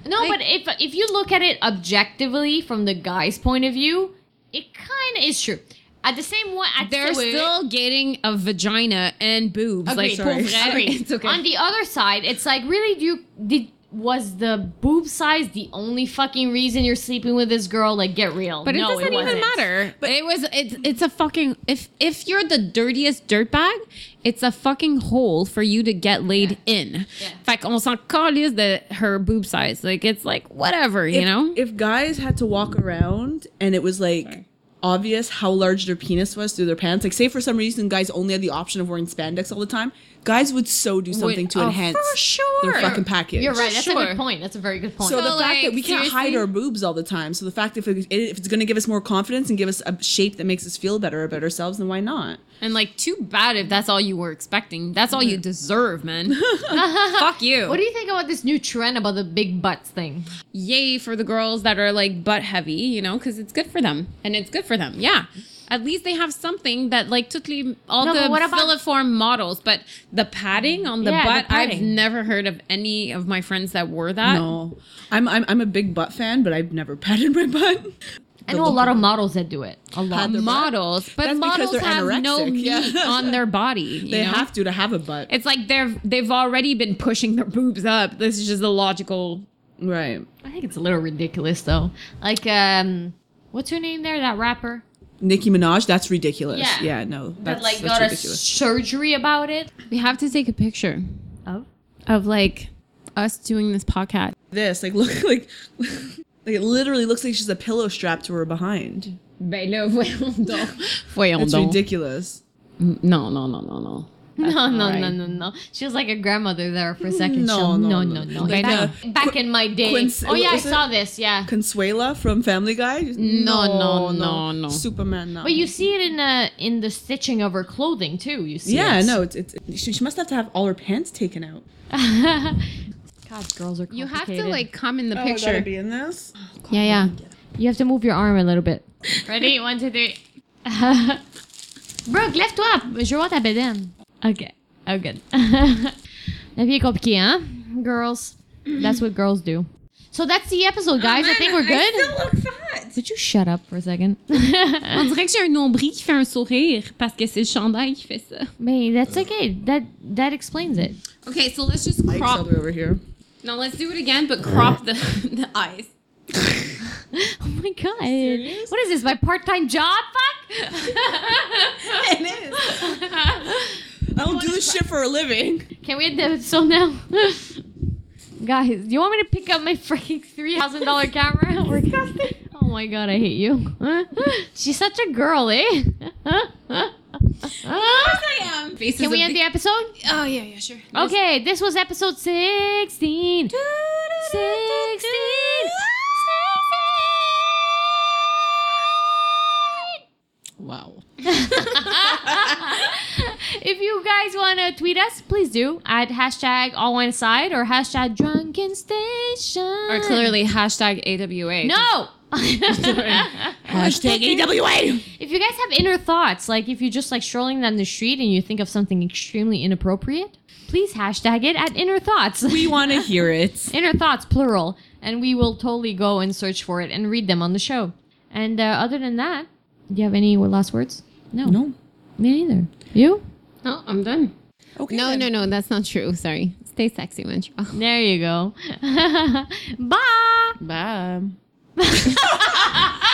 No, Like- but if if you look at it objectively from the guy's point of view, it kind of is true. At the same way, at They're the- still getting a vagina and boobs. Agreed. Like, pour Sorry. vrai, Agreed. it's okay. On the other side, it's like, really, do you did was the boob size the only fucking reason you're sleeping with this girl? Like, get real. But it no, doesn't even wasn't. matter. But it was it's it's a fucking if if you're the dirtiest dirtbag, it's a fucking hole for you to get laid in. Yeah. Fait qu'on s'en calisse de her boob size. Like it's like whatever, you if, know? if guys had to walk around and it was like obvious how large their penis was through their pants, like say for some reason guys only had the option of wearing spandex all the time, guys would so do something to oh, enhance for sure. their fucking package. You're right. That's a Sure. good point. That's a very good point. So, the So, fact that like, we can't hide seriously? our boobs all the time, so the fact that if, it, if it's going to give us more confidence and give us a shape that makes us feel better about ourselves, then why not? And like too bad if that's all you were expecting. That's all you deserve, man. Fuck you. what do you think about this new trend about the big butts thing? Yay for the girls that are like butt heavy, you know, because it's good for them. And it's good for them. Yeah. At least they have something that like totally all No, the but what about- filiform models, but the padding on the Yeah, the butt, I've padding. never heard of any of my friends that wore that. No. I'm, I'm, I'm a big butt fan, but I've never patted my butt. I know a lot of models that do it. A lot. Had their butt. Models, but That's because models they're have no anorexic, meat yeah. on their body. You They know? have to to have a butt. It's like they're they've already been pushing their boobs up. This is just a logical. Right. I think it's a little ridiculous though. Like, um, what's her name there? That rapper Nicki Minaj, that's ridiculous. Yeah. Yeah, no. that That's, like that's got a ridiculous. surgery about it. We have to take a picture Oh. of like us doing this podcast. This, like, look, like, like, it literally looks like she's a pillow strapped to her behind. Ben là, voyons donc. Voyons It's donc. ridiculous. No, no, no, no, no. No, no, no, right. no, no. She was like a grandmother there for a second. No, She'll- no, no, no, no. no. Like, back uh, back in my day. Quince- oh yeah, I was it? saw this. Yeah, Consuela from Family Guy? No, no, no, no. Superman, no. but you see it in the in the stitching of her clothing too. You see. Yeah, it. no, it's, it's she, she must have to have all her pants taken out. God, girls are. You have to complicated. like come in the Oh, picture. be in this? Yeah, yeah. You have to move your arm a little bit. Ready? One, two, three. Brooke, lève-toi. Je veux voir ta bédaine. OK. Oh, good. La vie est compliquée, hein? Girls. That's what girls do. So that's the episode, guys. I think we're good. look fat. Would you shut up for a second? On dirait que j'ai un nombril qui fait un sourire parce que c'est le chandail qui fait ça. Mais that's okay. That that explains it. Okay, so let's just Mike's all crop. the way over here. Now let's do it again, but crop the, the eyes. Oh my god. What is this? My part-time job? Fuck? It is. I don't do this shit for a living. Can we end the episode now? Guys, do you want me to pick up my freaking three thousand dollars camera? Oh my god, I hate you. She's such a girl, eh? I am. Faces Can we of end the episode? Oh yeah, yeah, sure. Okay, this was episode sixteen. sixteen. Wow. If you guys want to tweet us, please do at hashtag all wine aside or hashtag drunken station. Or clearly hashtag A W A. No. Hashtag A W A. If you guys have inner thoughts, like if you're just like strolling down the street and you think of something extremely inappropriate, please hashtag it at inner thoughts. We want to hear it. Inner thoughts, plural. And we will totally go and search for it and read them on the show. And uh, other than that, do you have any last words? No. No. Me neither. You? No, I'm done. Okay. No, then. no, no, that's not true. Sorry. Stay sexy, Montreal. There you go. Bye. Bye.